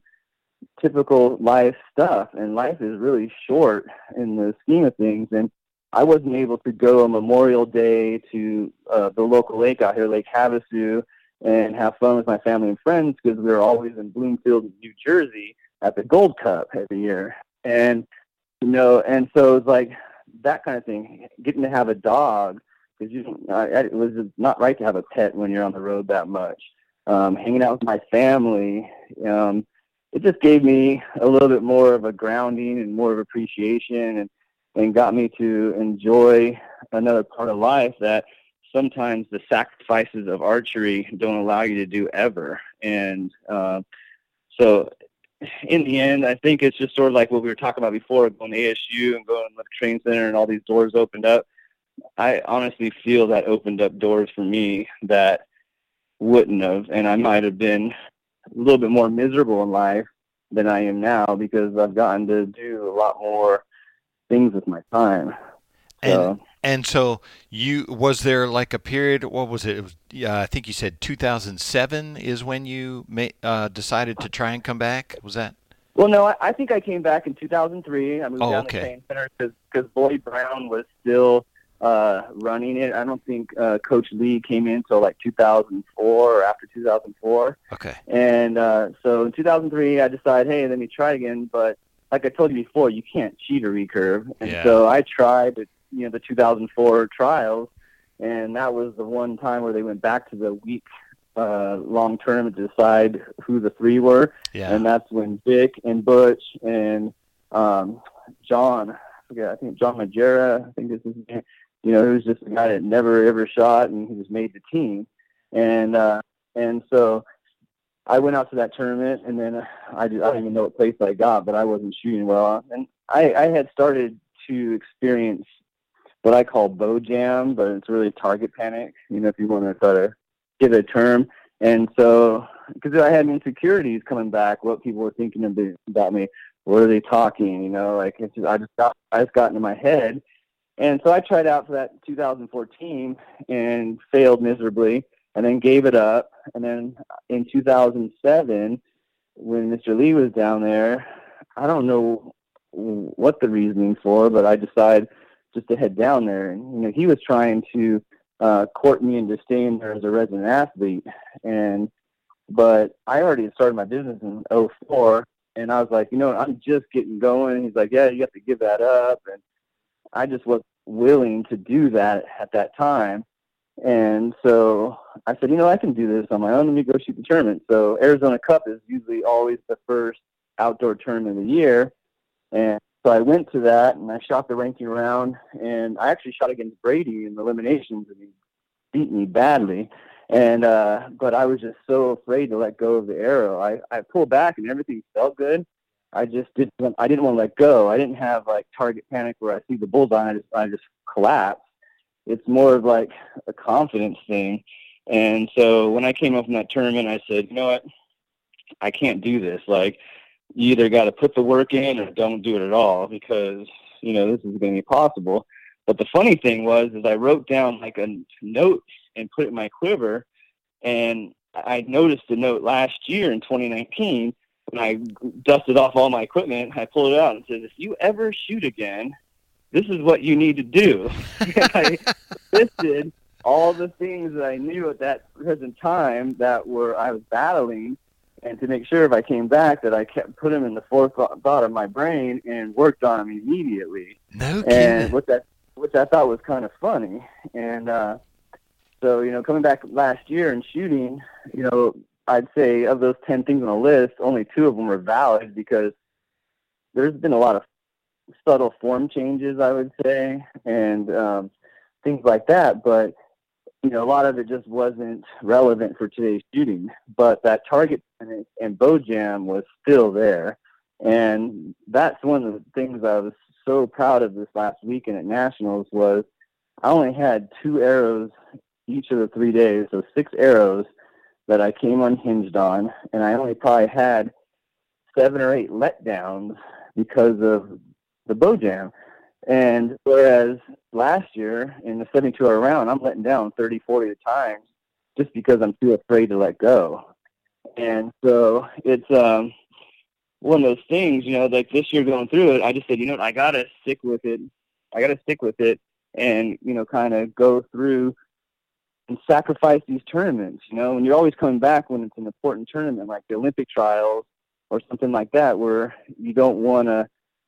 typical life stuff. And life is really short in the scheme of things. And I wasn't able to go on Memorial Day to uh, the local lake out here, Lake Havasu, and have fun with my family and friends because we were always in Bloomfield, New Jersey at the Gold Cup every year. And, you know, and so it was like that kind of thing, getting to have a dog, because you don't, I, it was not right to have a pet when you're on the road that much. Um, hanging out with my family, um, it just gave me a little bit more of a grounding and more of appreciation, and and got me to enjoy another part of life that sometimes the sacrifices of archery don't allow you to do ever. And uh, so in the end, I think it's just sort of like what we were talking about before, going to A S U and going to the training center and all these doors opened up. I honestly feel that opened up doors for me that wouldn't have, and I might have been a little bit more miserable in life than I am now because I've gotten to do a lot more things with my time. So, and and so you was there like a period? What was it? It was, yeah, I think you said two thousand seven is when you ma- uh, decided to try and come back. Was that? Well, no, I, I think I came back in two thousand three. I moved Oh, down okay. to Training Center because Boyd Brown was still uh, running it. I don't think uh, Coach Lee came in until like two thousand four or after two thousand four. Okay. And uh, so in two thousand three, I decided, hey, let me try again. But like I told you before, you can't cheat a recurve. And Yeah. so I tried, you know, the two thousand four trials, and that was the one time where they went back to the week uh, long tournament to decide who the three were. Yeah. And that's when Vic and Butch and um, John, I forget, I think John Majera, I think this is his name, you know, he was just a guy that never ever shot, and he just made the team. And uh, and so I went out to that tournament, and then I, did, I don't even know what place I got, but I wasn't shooting well. And I, I had started to experience what I call bow jam, but it's really target panic, you know, if you want to try to give it a term. And so, because I had insecurities coming back, what people were thinking about me, what are they talking, you know, like it's just, I just got, I just got into my head. And so I tried out for that two thousand fourteen and failed miserably, and then gave it up. And then in two thousand seven, when Mister Lee was down there, I don't know what the reasoning for, but I decided just to head down there. And, you know, he was trying to uh, court me into staying there as a resident athlete. And, but I already had started my business in oh four, and I was like, you know, I'm just getting going. He's like, yeah, you have to give that up. And I just wasn't willing to do that at that time. And so I said, you know, I can do this on my own. Let me go shoot the tournament. So Arizona Cup is usually always the first outdoor tournament of the year. And so I went to that, and I shot the ranking round, and I actually shot against Brady in the eliminations, and he beat me badly. And uh, but I was just so afraid to let go of the arrow. I, I pulled back, and everything felt good. I just didn't. I didn't want to let go. I didn't have like target panic where I see the bullseye and I just, I just collapse. It's more of like a confidence thing. And so when I came up from that tournament, I said, you know what? I can't do this. Like, you either got to put the work in or don't do it at all, because, you know, this is going to be possible. But the funny thing was, is I wrote down like a note and put it in my quiver. And I noticed the note last year in twenty nineteen, when I dusted off all my equipment, I pulled it out and said, if you ever shoot again, this is what you need to do. And I listed all the things that I knew at that present time that were I was battling, and to make sure if I came back that I kept put them in the forethought of my brain and worked on them immediately. No kidding. And which I, which I thought was kind of funny. And uh, so, you know, coming back last year and shooting, you know, I'd say of those ten things on the list, only two of them were valid, because there's been a lot of subtle form changes, I would say, and um, things like that. But, you know, a lot of it just wasn't relevant for today's shooting. But that target and, and bow jam was still there. And that's one of the things I was so proud of this last weekend at Nationals was I only had two arrows each of the three days, so six arrows that I came unhinged on, and I only probably had seven or eight letdowns because of the bow jam. And whereas last year in the seventy-two hour round, I'm letting down thirty, forty times just because I'm too afraid to let go. And so it's um, one of those things, you know, like this year going through it, I just said, you know what, I got to stick with it. I got to stick with it and, you know, kind of go through and sacrifice these tournaments, you know, and you're always coming back when it's an important tournament like the Olympic trials or something like that, where you don't want to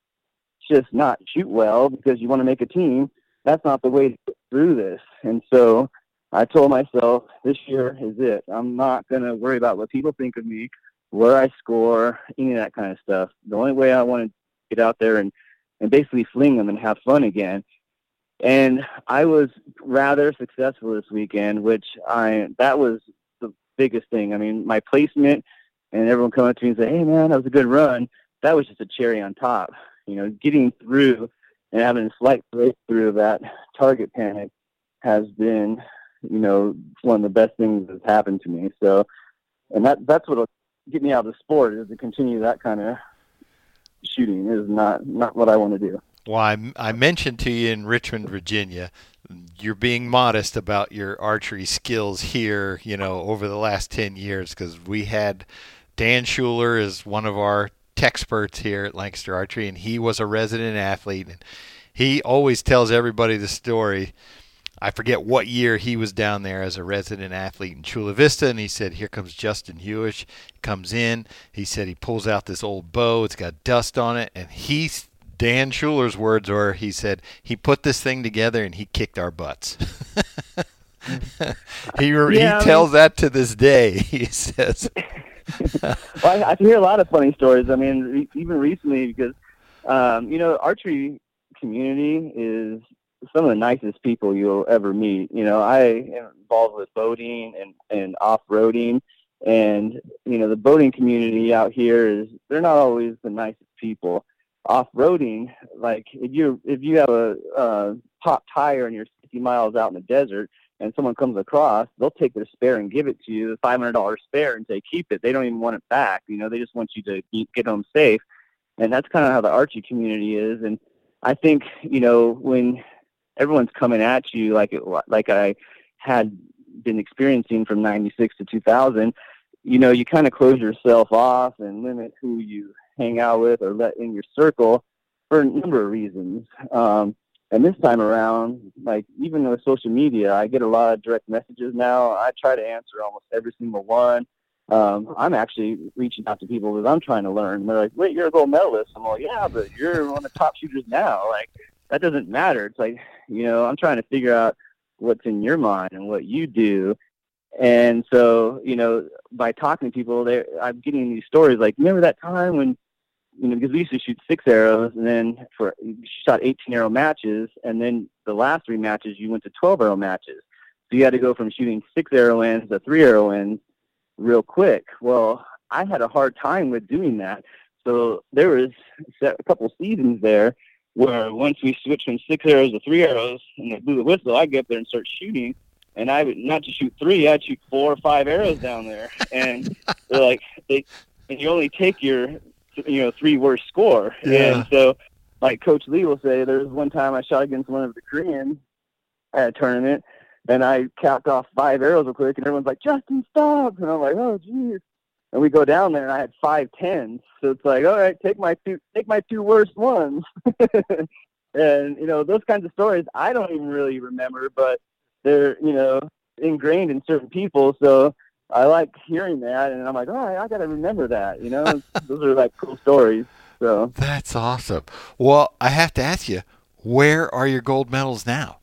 just not shoot well because you want to make a team. That's not the way to get through this. And so I told myself this year is it. I'm not going to worry about what people think of me, where I score, any of that kind of stuff. The only way I want to get out there and, and basically fling them and have fun again. And I was rather successful this weekend, which I, that was the biggest thing. I mean, my placement and everyone coming up to me and say, hey man, that was a good run. That was just a cherry on top, you know, getting through and having a slight breakthrough of that target panic has been, you know, one of the best things that's happened to me. So, and that, that's what'll get me out of the sport, is to continue that kind of shooting is not, not what I want to do. Well, I, I mentioned to you in Richmond, Virginia, you're being modest about your archery skills here, you know, over the last ten years, because we had Dan Schuler as one of our experts here at Lancaster Archery, and he was a resident athlete. And he always tells everybody the story I forget what year he was down there as a resident athlete in Chula Vista, and he said, here comes Justin Hewish, comes in. He said he pulls out this old bow. It's got dust on it, and he's Dan Schuler's words were, he said, he put this thing together and he kicked our butts. he yeah, he tells mean, that to this day, he says. well, I, I hear a lot of funny stories. I mean, re- even recently, because, um, you know, archery community is some of the nicest people you'll ever meet. You know, I am involved with boating and, and off-roading, and, you know, the boating community out here is, they're not always the nicest people. Off-roading, like if you if you have a uh, pop tire and you're fifty miles out in the desert and someone comes across, they'll take their spare and give it to you, the five hundred dollars spare, and say keep it. They don't even want it back. You know, they just want you to get home safe. And that's kind of how the archery community is. And I think, you know, when everyone's coming at you like it, like I had been experiencing from ninety-six to two thousand, you know, you kind of close yourself off and limit who you hang out with or let in your circle for a number of reasons. Um, and this time around, like even with social media, I get a lot of direct messages now. I try to answer almost every single one. Um, I'm actually reaching out to people because I'm trying to learn. They're like, wait, you're a gold medalist. I'm like, yeah, but you're one of the top shooters now. Like, that doesn't matter. It's like, you know, I'm trying to figure out what's in your mind and what you do. And so, you know, by talking to people, I'm getting these stories like, remember that time when, you know, because we used to shoot six arrows, and then for you shot eighteen arrow matches, and then the last three matches you went to twelve arrow matches. So you had to go from shooting six arrow ends to three arrow ends real quick. Well, I had a hard time with doing that. So there was a couple seasons there where once we switched from six arrows to three arrows and they blew the whistle, I'd get up there and start shooting. And I would not just shoot three, I'd shoot four or five arrows down there. And they're like, they, and you only take your, you know, three worst score. Yeah. And so, like Coach Lee will say, there was one time I shot against one of the Koreans at a tournament, and I capped off five arrows real quick, and everyone's like, Justin, stop. And I'm like, oh, geez. And we go down there, and I had five tens. So it's like, all right, take my two, take my two worst ones. And, you know, those kinds of stories I don't even really remember, but they're, you know, ingrained in certain people. So I like hearing that, and I'm like, all right, I got to remember that. You know, those are like cool stories. So that's awesome. Well, I have to ask you, where are your gold medals now?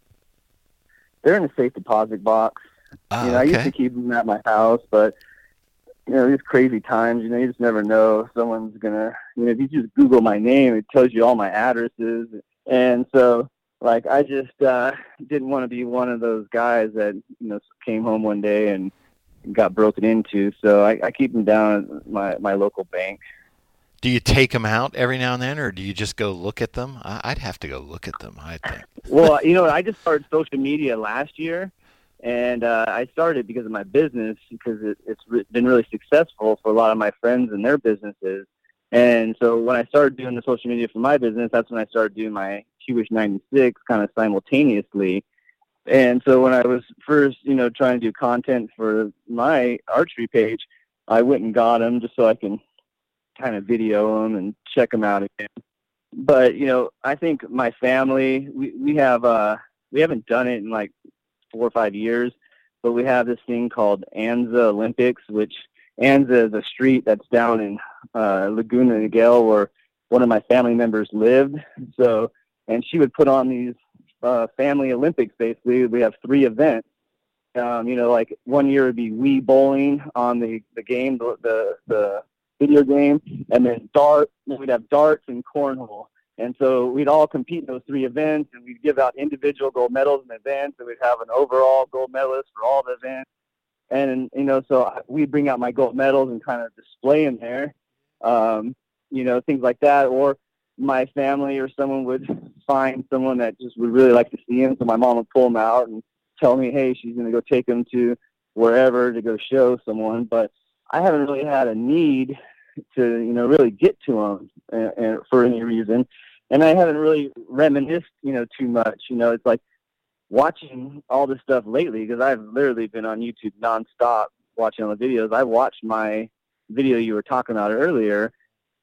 They're in a safe deposit box. Oh, you know, okay. I used to keep them at my house, but you know, these crazy times, you know, you just never know. Someone's gonna, you know, if you just Google my name, it tells you all my addresses, and so. Like, I just uh, didn't want to be one of those guys that, you know, came home one day and got broken into. So I, I keep them down at my, my local bank. Do you take them out every now and then, or do you just go look at them? I'd have to go look at them, I think. Well, you know, I just started social media last year, and uh, I started because of my business, because it, it's re- been really successful for a lot of my friends and their businesses. And so when I started doing the social media for my business, that's when I started doing my Hewish ninety-six kind of simultaneously. And so when I was first, you know, trying to do content for my archery page, I went and got them just so I can kind of video them and check them out again. But, you know, I think my family, we, we have, uh, we haven't done it in like four or five years, but we have this thing called Anza Olympics, which Anza is a street that's down in uh, Laguna Niguel where one of my family members lived. So, and she would put on these uh, family Olympics, basically. We have three events. Um, you know, like one year would be Wii bowling on the, the game, the, the the video game, and then dart. And we'd have darts and cornhole. And so we'd all compete in those three events, and we'd give out individual gold medals in events, and we'd have an overall gold medalist for all the events. And, you know, so we'd bring out my gold medals and kind of display them there, um, you know, things like that. Or my family or someone would find someone that just would really like to see him, so my mom would pull him out and tell me, hey, she's going to go take him to wherever to go show someone. But I haven't really had a need to, you know, really get to them and, and for any reason. And I haven't really reminisced, you know, too much. You know, it's like watching all this stuff lately, because I've literally been on YouTube nonstop watching all the videos. I watched my video you were talking about earlier,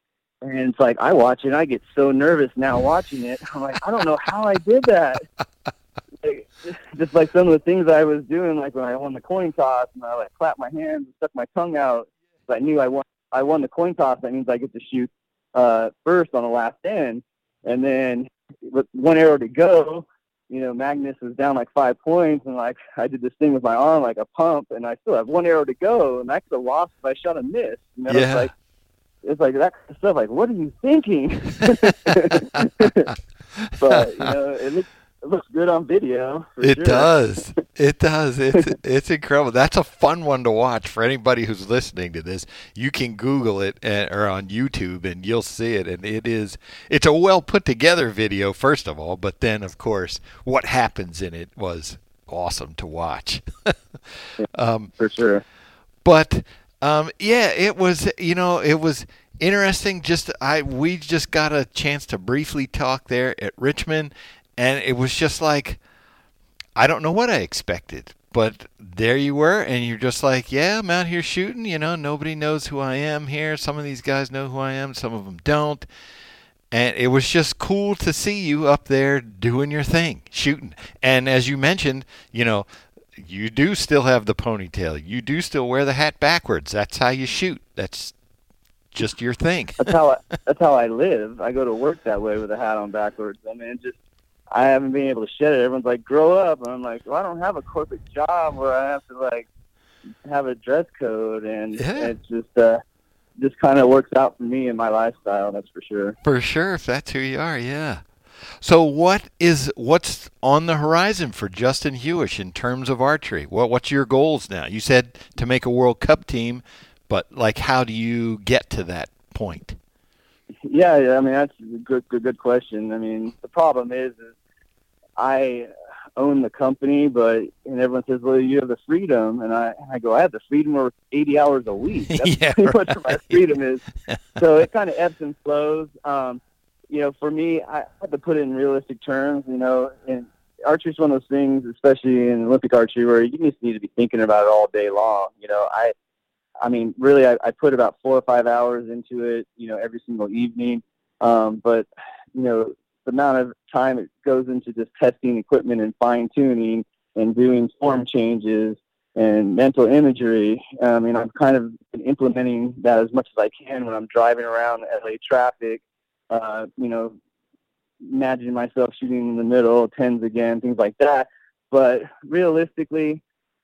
and it's like I watch it, and I get so nervous now watching it. I'm like, I don't know how I did that. Like, just like some of the things I was doing, like when I won the coin toss and I like clapped my hands and stuck my tongue out, so I knew I won. I won the coin toss. That means I get to shoot uh, first on the last end, and then with one arrow to go, you know, Magnus was down like five points, and like I did this thing with my arm like a pump, and I still have one arrow to go, and I could have lost if I shot a miss. You know, Yeah. it's like it's like that kind of stuff. Like, what are you thinking? But you know, it looks it looks good on video. For It sure. does. It does. It's it's incredible. That's a fun one to watch for anybody who's listening to this. You can Google it and, or on YouTube, and you'll see it. And it is it's a well put together video, first of all. But then, of course, what happens in it was awesome to watch. um, For sure. But um, yeah, it was. You know, it was interesting. Just I we just got a chance to briefly talk there at Richmond. And it was just like, I don't know what I expected, but there you were, and you're just like, yeah, I'm out here shooting. You know, nobody knows who I am here. Some of these guys know who I am, some of them don't. And it was just cool to see you up there doing your thing, shooting. And as you mentioned, you know, you do still have the ponytail. You do still wear the hat backwards. That's how you shoot. That's just your thing. That's how I, that's how I live. I go to work that way with a hat on backwards. I mean, it just. I haven't been able to shed it. Everyone's like, grow up. And I'm like, well, I don't have a corporate job where I have to, like, have a dress code. And Yeah. it's just, uh, just kind of works out for me and my lifestyle, that's for sure. For sure, if that's who you are, yeah. So what is what's on the horizon for Justin Hewish in terms of archery? What What's your goals now? You said to make a World Cup team, but, like, how do you get to that point? Yeah, yeah, I mean, that's a good, good, good question. I mean, the problem is, is I own the company, but and everyone says, well, you have the freedom. And I, I go, I have the freedom of eighty hours a week. That's Yeah, pretty much right. what my freedom is. So it kind of ebbs and flows. Um, you know, for me, I have to put it in realistic terms, you know, and archery is one of those things, especially in Olympic archery, where you just need to be thinking about it all day long. You know, I, I mean, really, I, I put about four or five hours into it, you know, every single evening. Um, but, you know, the amount of time it goes into just testing equipment and fine-tuning and doing form changes and mental imagery. I mean, I'm kind of implementing that as much as I can when I'm driving around L A traffic, uh, you know, imagining myself shooting in the middle, tens again, things like that. But realistically,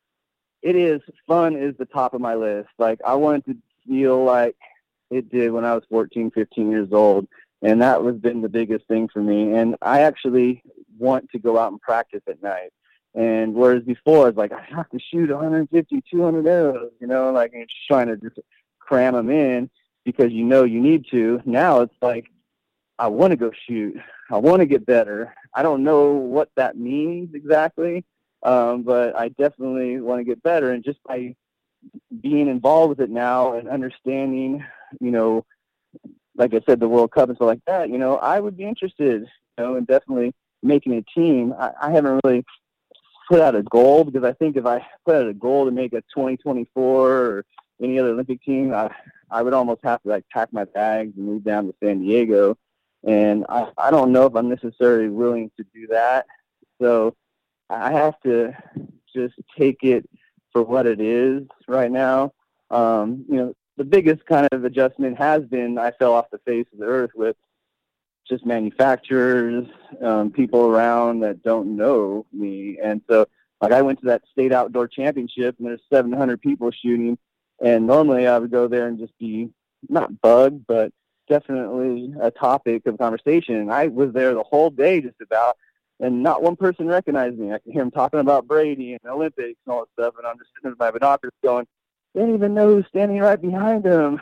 it is fun is the top of my list. Like, I wanted to feel like it did when I was fourteen, fifteen years old. And that was been the biggest thing for me. And I actually want to go out and practice at night. And whereas before, it's like, I have to shoot one hundred fifty, two hundred arrows, you know, like, and just trying to just cram them in because you know you need to. Now it's like, I want to go shoot. I want to get better. I don't know what that means exactly. Um, but I definitely want to get better. And just by being involved with it now and understanding, you know, like I said, the World Cup and stuff like that, you know, I would be interested, you know, in definitely making a team. I, I haven't really put out a goal because I think if I put out a goal to make a twenty twenty-four or any other Olympic team, I, I would almost have to, like, pack my bags and move down to San Diego. And I, I don't know if I'm necessarily willing to do that. So I have to just take it for what it is right now. Um, you know, the biggest kind of adjustment has been I fell off the face of the earth with just manufacturers, um, people around that don't know me. And so, like, I went to that state outdoor championship, and there's seven hundred people shooting. And normally I would go there and just be not bugged, but definitely a topic of conversation. And I was there the whole day just about, and not one person recognized me. I could hear them talking about Brady and the Olympics and all that stuff, and I'm just sitting with my binoculars going, they didn't even know who's standing right behind them.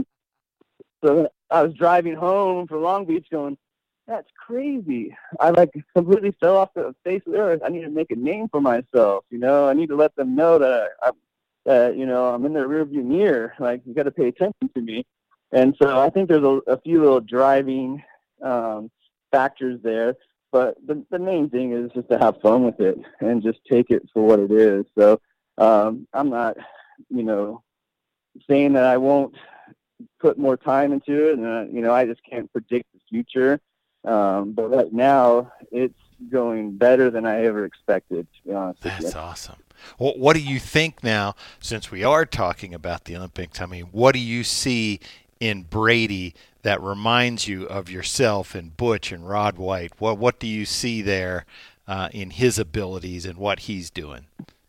So I was driving home from Long Beach going, that's crazy. I, like, completely fell off the face of the earth. I need to make a name for myself, you know. I need to let them know that, I, that you know, I'm in their rearview mirror. Like, you got to pay attention to me. And so I think there's a, a few little driving um, factors there. But the, the main thing is just to have fun with it and just take it for what it is. So um, I'm not, you know, saying that I won't put more time into it. And, uh, you know, I just can't predict the future. Um, but right now, it's going better than I ever expected, to be honest with you. That's awesome. Well, what do you think now, since we are talking about the Olympics? I mean, what do you see in Brady that reminds you of yourself and Butch and Rod White? What what do you see there uh, in his abilities and what he's doing?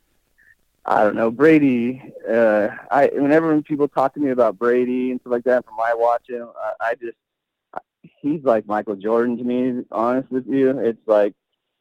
I don't know. Brady, uh, I whenever people talk to me about Brady and stuff like that from my watching, I, I just, he's like Michael Jordan to me, to be honest with you. It's like,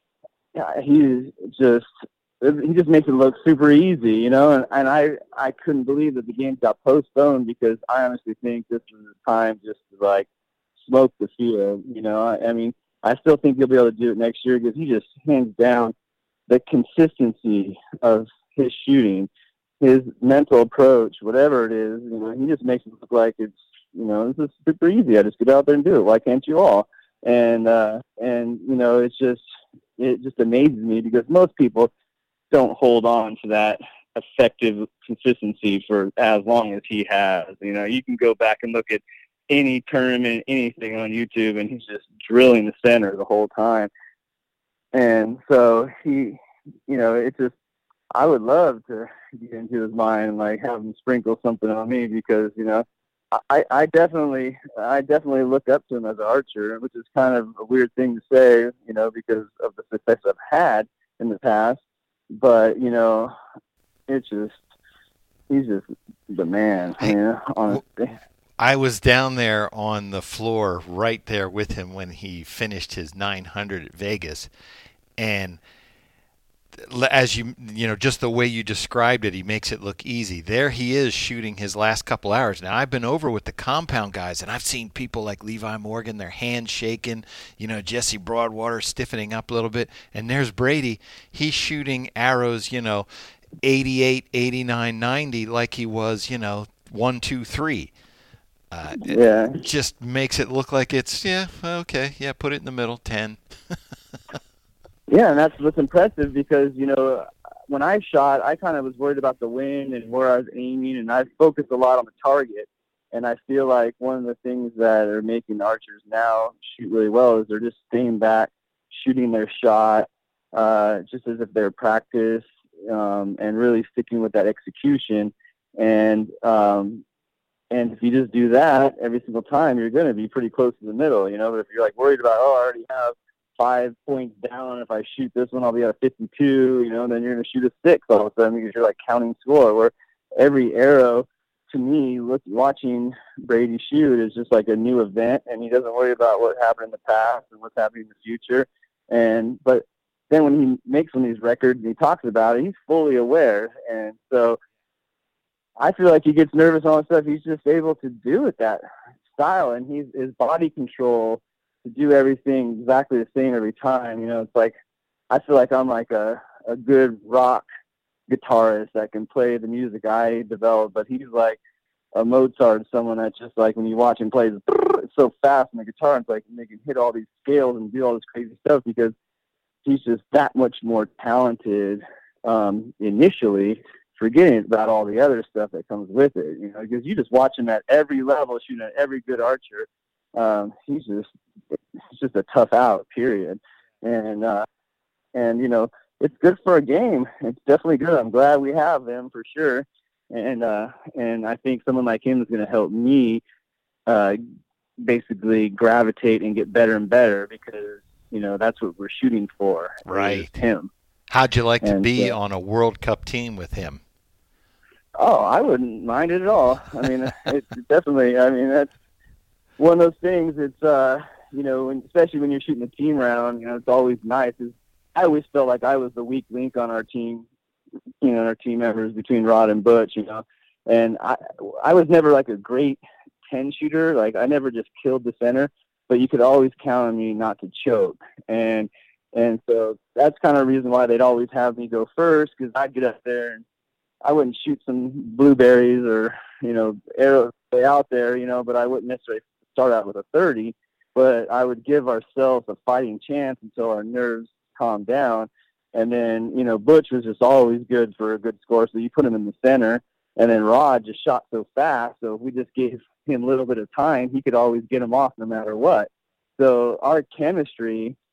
he's just, he just makes it look super easy, you know, and, and I, I couldn't believe that the game got postponed, because I honestly think this was the time just to, like, smoke the field, you know. I, I mean, I still think he'll be able to do it next year, because he just hands down the consistency of his shooting, his mental approach, whatever it is, you know, he just makes it look like it's, you know, this is super easy. I just get out there and do it. Why can't you all? And, uh, and, you know, it's just, it just amazes me, because most people don't hold on to that effective consistency for as long as he has. You know, you can go back and look at any tournament, anything on YouTube, and he's just drilling the center the whole time. And so he, you know, it's just, I would love to get into his mind and, like, have him sprinkle something on me, because, you know, I, I definitely, I definitely look up to him as an archer, which is kind of a weird thing to say, you know, because of the success I've had in the past. But, you know, it's just, he's just the man, Hey, you know, honestly. I was down there on the floor right there with him when he finished his nine hundred at Vegas. And as you, you know, just the way you described it, he makes it look easy. There he is shooting his last couple hours. Now, I've been over with the compound guys, and I've seen people like Levi Morgan, their hands shaking, you know, Jesse Broadwater stiffening up a little bit. And there's Brady. He's shooting arrows, you know, eighty-eight, eighty-nine, ninety, like he was, you know, one, two, three. Uh, yeah. It just makes it look like it's, yeah, okay, yeah, put it in the middle, ten. Yeah, and that's what's impressive, because, you know, when I shot, I kind of was worried about the wind and where I was aiming, and I focused a lot on the target. And I feel like one of the things that are making archers now shoot really well is they're just staying back, shooting their shot, uh, just as if they're practice, um, and really sticking with that execution. And um, and if you just do that every single time, you're going to be pretty close to the middle, you know. But if you're, like, worried about, oh, I already have five points down, if I shoot this one, I'll be at a fifty-two, you know, then you're going to shoot a six all of a sudden, because you're, like, counting score, where every arrow, to me, look, watching Brady shoot is just like a new event, and he doesn't worry about what happened in the past and what's happening in the future. And, but then when he makes one of these records and he talks about it, he's fully aware. And so I feel like he gets nervous and all that stuff. He's just able to do it that style, and he's, his body control to do everything exactly the same every time. You know, it's like, I feel like I'm like a, a good rock guitarist that can play the music I developed, but he's like a Mozart, someone that's just like, when you watch him play, it's so fast on the guitar, it's like they can hit all these scales and do all this crazy stuff, because he's just that much more talented um, initially, forgetting about all the other stuff that comes with it, you know, because you just watch him at every level, shooting at every good archer. Um, he's just, it's just a tough out, period. And, uh, and, you know, it's good for a game. It's definitely good. I'm glad we have them for sure. And, uh, and I think someone like him is going to help me, uh, basically gravitate and get better and better, because, you know, that's what we're shooting for. Right. Him. How'd you like to and, be uh, on a World Cup team with him? Oh, I wouldn't mind it at all. I mean, it's definitely, I mean, that's one of those things. It's, uh, you know, when, especially when you're shooting a team round, you know, it's always nice. It's, I always felt like I was the weak link on our team, you know, our team members between Rod and Butch, you know, and I, I was never like a great ten shooter. Like, I never just killed the center, but you could always count on me not to choke. And, and so that's kind of the reason why they'd always have me go first, because I'd get up there and I wouldn't shoot some blueberries or, you know, arrows out there, you know, but I wouldn't necessarily start out with a thirty, but I would give ourselves a fighting chance until our nerves calmed down. And then, you know, Butch was just always good for a good score, so you put him in the center, and then Rod just shot so fast, so if we just gave him a little bit of time, he could always get him off no matter what. So our chemistry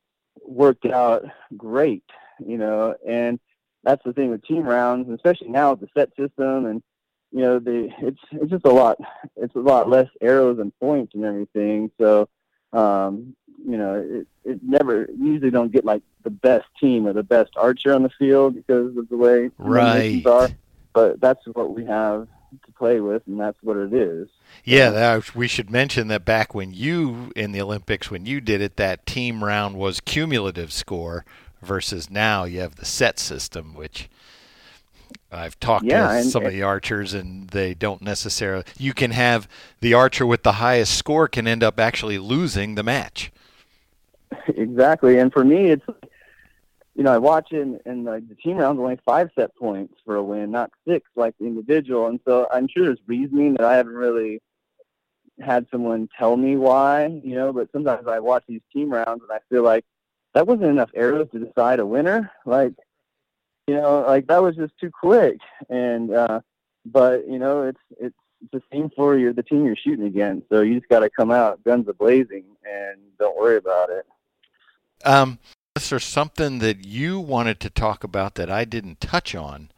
worked out great, you know, and that's the thing with team rounds, especially now with the set system, and you know, the it's it's just a lot it's a lot less arrows and points and everything. So, um, you know, it it never you usually don't get like the best team or the best archer on the field because of the way Right. are. But that's what we have to play with, and that's what it is. Yeah, that, we should mention that back when you, in the Olympics, when you did it, that team round was cumulative score versus now you have the set system, which I've talked Yeah, to and- some of the archers, and they don't necessarily. You can have the archer with the highest score can end up actually losing the match. Exactly, and for me, it's you know I watch it, and, and like the team round's only five set points for a win, not six like the individual, and so I'm sure there's reasoning that I haven't really had someone tell me why, you know. But sometimes I watch these team rounds, and I feel like that wasn't enough arrows to decide a winner. Like, you know, like that was just too quick. And uh, but you know, it's it's the same for your the team you're shooting against. So you just got to come out guns a blazing and don't worry about it. Um, is there something that you wanted to talk about that I didn't touch on?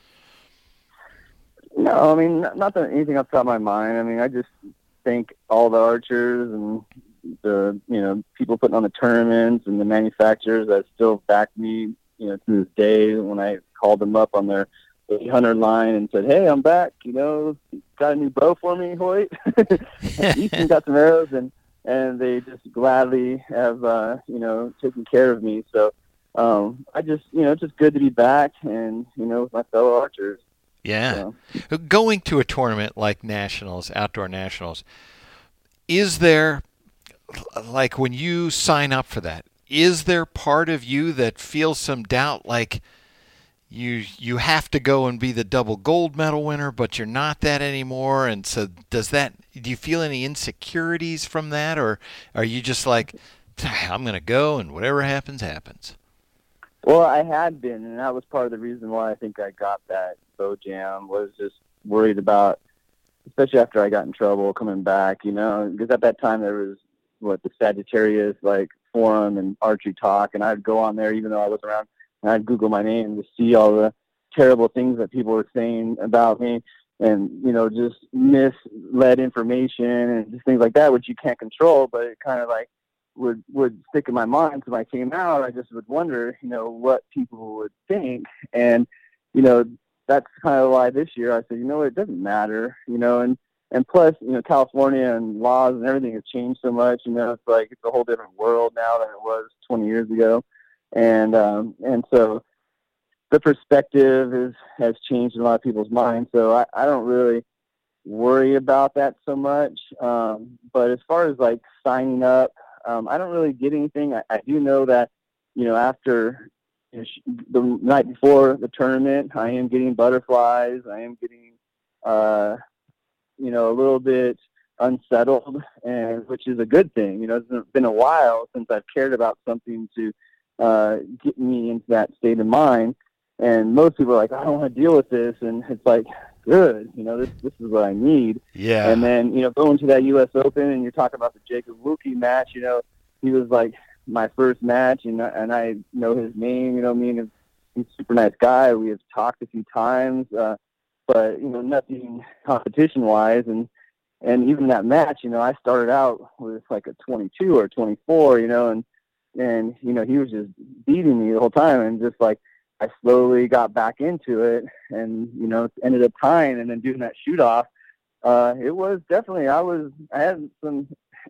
No, I mean, not, not that anything off the top of my mind. I mean, I just thank all the archers and the, you know, people putting on the tournaments and the manufacturers that still back me, you know, to this day when I called them up on their eight hundred line and said, hey, I'm back, you know, got a new bow for me, Hoyt? Easton got some arrows, and, and they just gladly have, uh, you know, taken care of me. So um, I just, you know, it's just good to be back and, you know, with my fellow archers. Yeah. So. Going to a tournament like Nationals, Outdoor Nationals, is there, like when you sign up for that, is there part of you that feels some doubt, like you you have to go and be the double gold medal winner, but you're not that anymore? And so does that, do you feel any insecurities from that, or are you just like, I'm going to go and whatever happens, happens? Well, I had been, and that was part of the reason why I think I got that bow jam, was just worried about, especially after I got in trouble coming back, you know, because at that time there was, what, the Sagittarius, like, forum and archery talk, and I'd go on there even though I wasn't around, and I'd Google my name to see all the terrible things that people were saying about me, and, you know, just misled information and just things like that, which you can't control, but it kind of, like, would would stick in my mind. So when I came out, I just would wonder, you know, what people would think. And, you know, that's kind of why this year I said, you know, it doesn't matter, you know, and, and plus, you know, California and laws and everything have changed so much, you know, it's like, it's a whole different world now than it was twenty years ago. And, um, and so the perspective is, has changed in a lot of people's minds. So I, I don't really worry about that so much. Um, but as far as like signing up, Um, I don't really get anything. I, I do know that, you know, after you know, sh- the night before the tournament, I am getting butterflies. I am getting, uh, you know, a little bit unsettled, and which is a good thing. You know, it's been a while since I've cared about something to uh, get me into that state of mind. And most people are like, I don't want to deal with this. And it's like, good, you know, this this is what I need. Yeah. And then, you know, going to that U S Open, and you're talking about the Jacob Wilkie match, you know, he was like my first match, and, and I know his name, you know, me and him, he's a super nice guy. We have talked a few times, uh, but, you know, nothing competition-wise. And, and even that match, you know, I started out with like a twenty-two or twenty-four, you know, and, and, you know, he was just beating me the whole time, and just like, I slowly got back into it, and, you know, ended up tying and then doing that shoot off. Uh, it was definitely, I was, I had some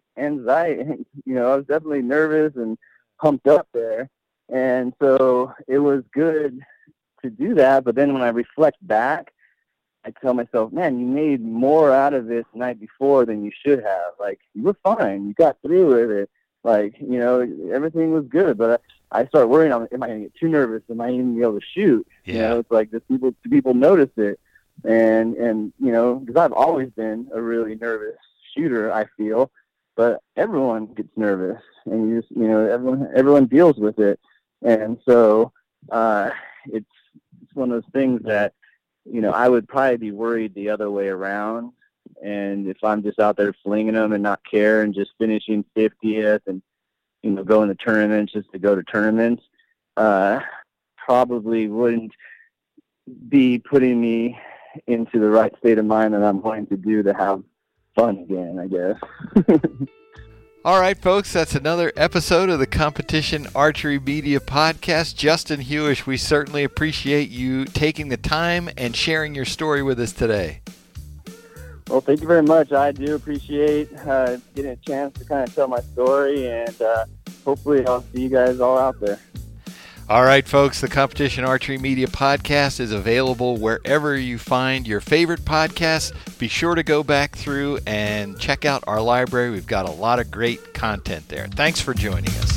anxiety, you know, I was definitely nervous and pumped up there. And so it was good to do that. But then when I reflect back, I tell myself, man, you made more out of this the night before than you should have. Like, you were fine. You got through with it. Like, you know, everything was good. But I, I started worrying, am I going to get too nervous? Am I even going to be able to shoot? Yeah. You know, it's like, does people, do people notice it? And, and you know, because I've always been a really nervous shooter, I feel. But everyone gets nervous. And, you just, you know, everyone everyone deals with it. And so uh, it's, it's one of those things that, you know, I would probably be worried the other way around. And if I'm just out there flinging them and not care and just finishing fiftieth and you know, going to tournaments just to go to tournaments, uh, probably wouldn't be putting me into the right state of mind that I'm wanting to do to have fun again, I guess. All right, folks, that's another episode of the Competition Archery Media Podcast. Justin Hewish, we certainly appreciate you taking the time and sharing your story with us today. Well, thank you very much. I do appreciate uh, getting a chance to kind of tell my story, and uh, hopefully I'll see you guys all out there. All right, folks, the Competition Archery Media Podcast is available wherever you find your favorite podcasts. Be sure to go back through and check out our library. We've got a lot of great content there. Thanks for joining us.